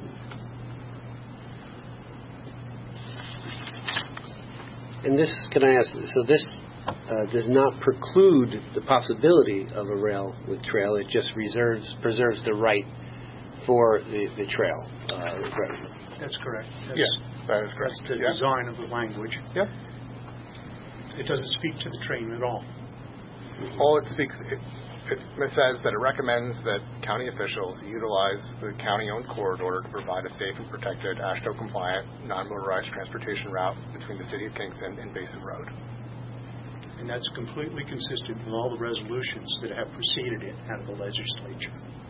And this, can I ask, so this does not preclude the possibility of a rail with trail. It just preserves the right for the trail. That's correct. Yes, that is correct. That's the design of the language. Yep. It doesn't speak to the train at all. All it speaks... It says that it recommends that county officials utilize the county-owned corridor to provide a safe and protected AASHTO-compliant, non-motorized transportation route between the city of Kingston and Basin Road. And that's completely consistent with all the resolutions that have preceded it out of the legislature.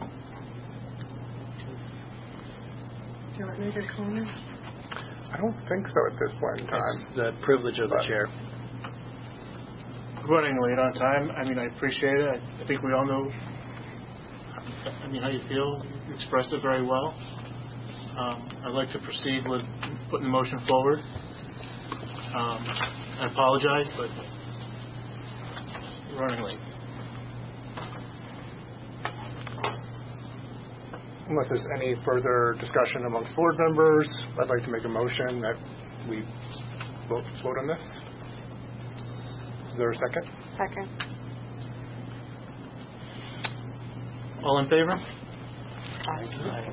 Do you want me to comment? I don't think so at this point in time. It's the privilege of the chair. Running late on time. I mean, I appreciate it. I think we all know, how you feel. You expressed it very well. I'd like to proceed with putting the motion forward. I apologize, but we're running late. Unless there's any further discussion amongst board members, I'd like to make a motion that we vote on this. Is there a second? Second. All in favor? Aye.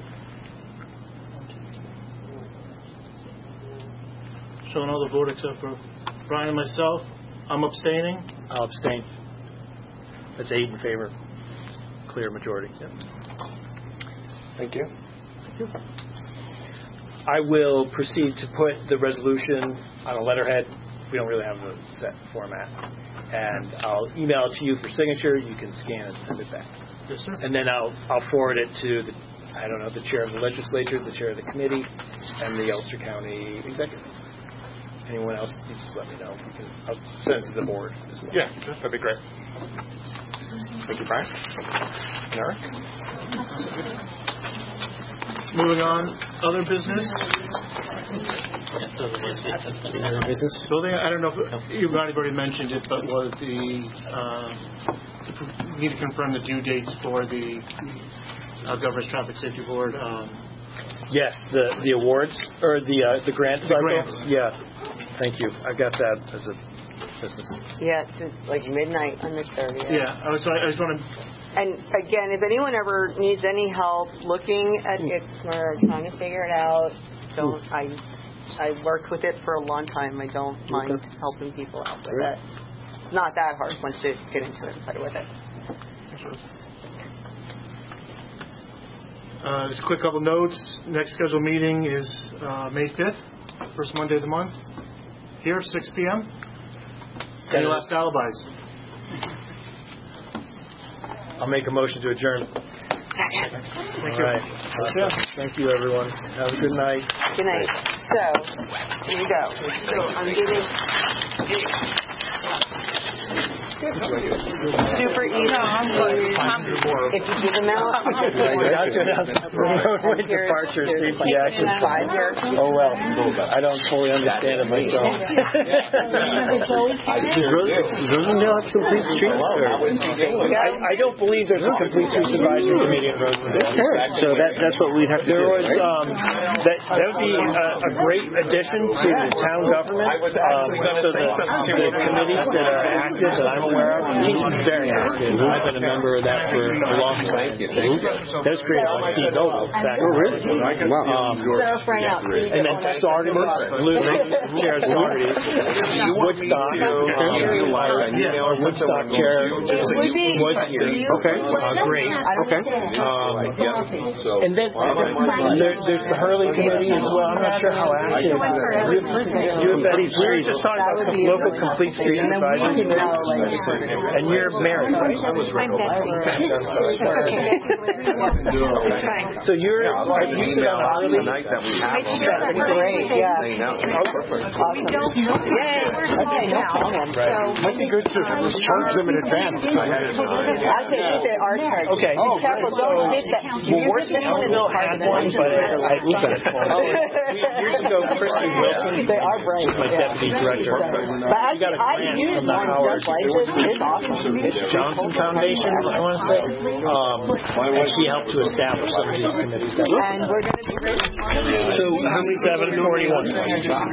Showing all the vote except for Brian and myself. I'm abstaining. I'll abstain. That's 8 in favor. Clear majority. Yep. Thank you. I will proceed to put the resolution on a letterhead. We don't really have a set format. And I'll email it to you for signature. You can scan and send it back. Yes, sir. And then I'll forward it to the chair of the legislature, the chair of the committee, and the Ulster County executive. Anyone else, you just let me know. I'll send it to the board as well. Yeah, that'd be great. Thank you, Brian. And Eric? Moving on, other business. Other business? So I don't know if you've already mentioned it, but was we need to confirm the due dates for the Governor's Traffic Safety Board. Yes, the awards or the grant cycle. Grants. Yeah, thank you. I got that as a business. Yeah, it's like midnight on the 30th. Yeah, I just want to. And again, if anyone ever needs any help looking at Ixmer or trying to figure it out, I worked with it for a long time. I don't mind helping people out with it. It's not that hard once you get into it and play with it. Just a quick couple notes. Next scheduled meeting is May 5th, first Monday of the month. Here, 6 p.m. Any last alibis? I'll make a motion to adjourn. Thank you. All right. Awesome. Thank you, everyone. Have a good night. Good night. So, here you go. So, I'm giving super easy. If you give them out, roadway departure safety action. 5 years. Oh well, I don't fully understand it myself. Does Rosendale have complete streets? I don't believe there's a complete streets advisory committee in Rosendale. So that's what we'd have to do. There was that would be a great addition to the town government. So the committees that are active that I'm aware of, Kingston's very active. I've been a member of that for a long time. That was created by Steve Noble back in and then Sardimas, Chair Sardimas, Woodstock, Woodstock Chair was here. Okay. Grace. Okay. And then there's the Hurley Committee as well. I'm not sure how active. We were just talking about local complete streets advisory committee. And you're married, right? I'm Betsy. So you sit on Hurley? Great, yeah. Awesome. Yay. Okay, Might be good to charge them in advance. I think they are charged. Okay. Be careful, don't hit that. Well, Worcester had one, but I looked at it. Years ago, Christy Wilson, they are bright. my deputy director. But I use one just like this. It's awesome. Johnson Foundation, I want to say. And she helped to establish some of these committees. And we're going to be ready. So, 741.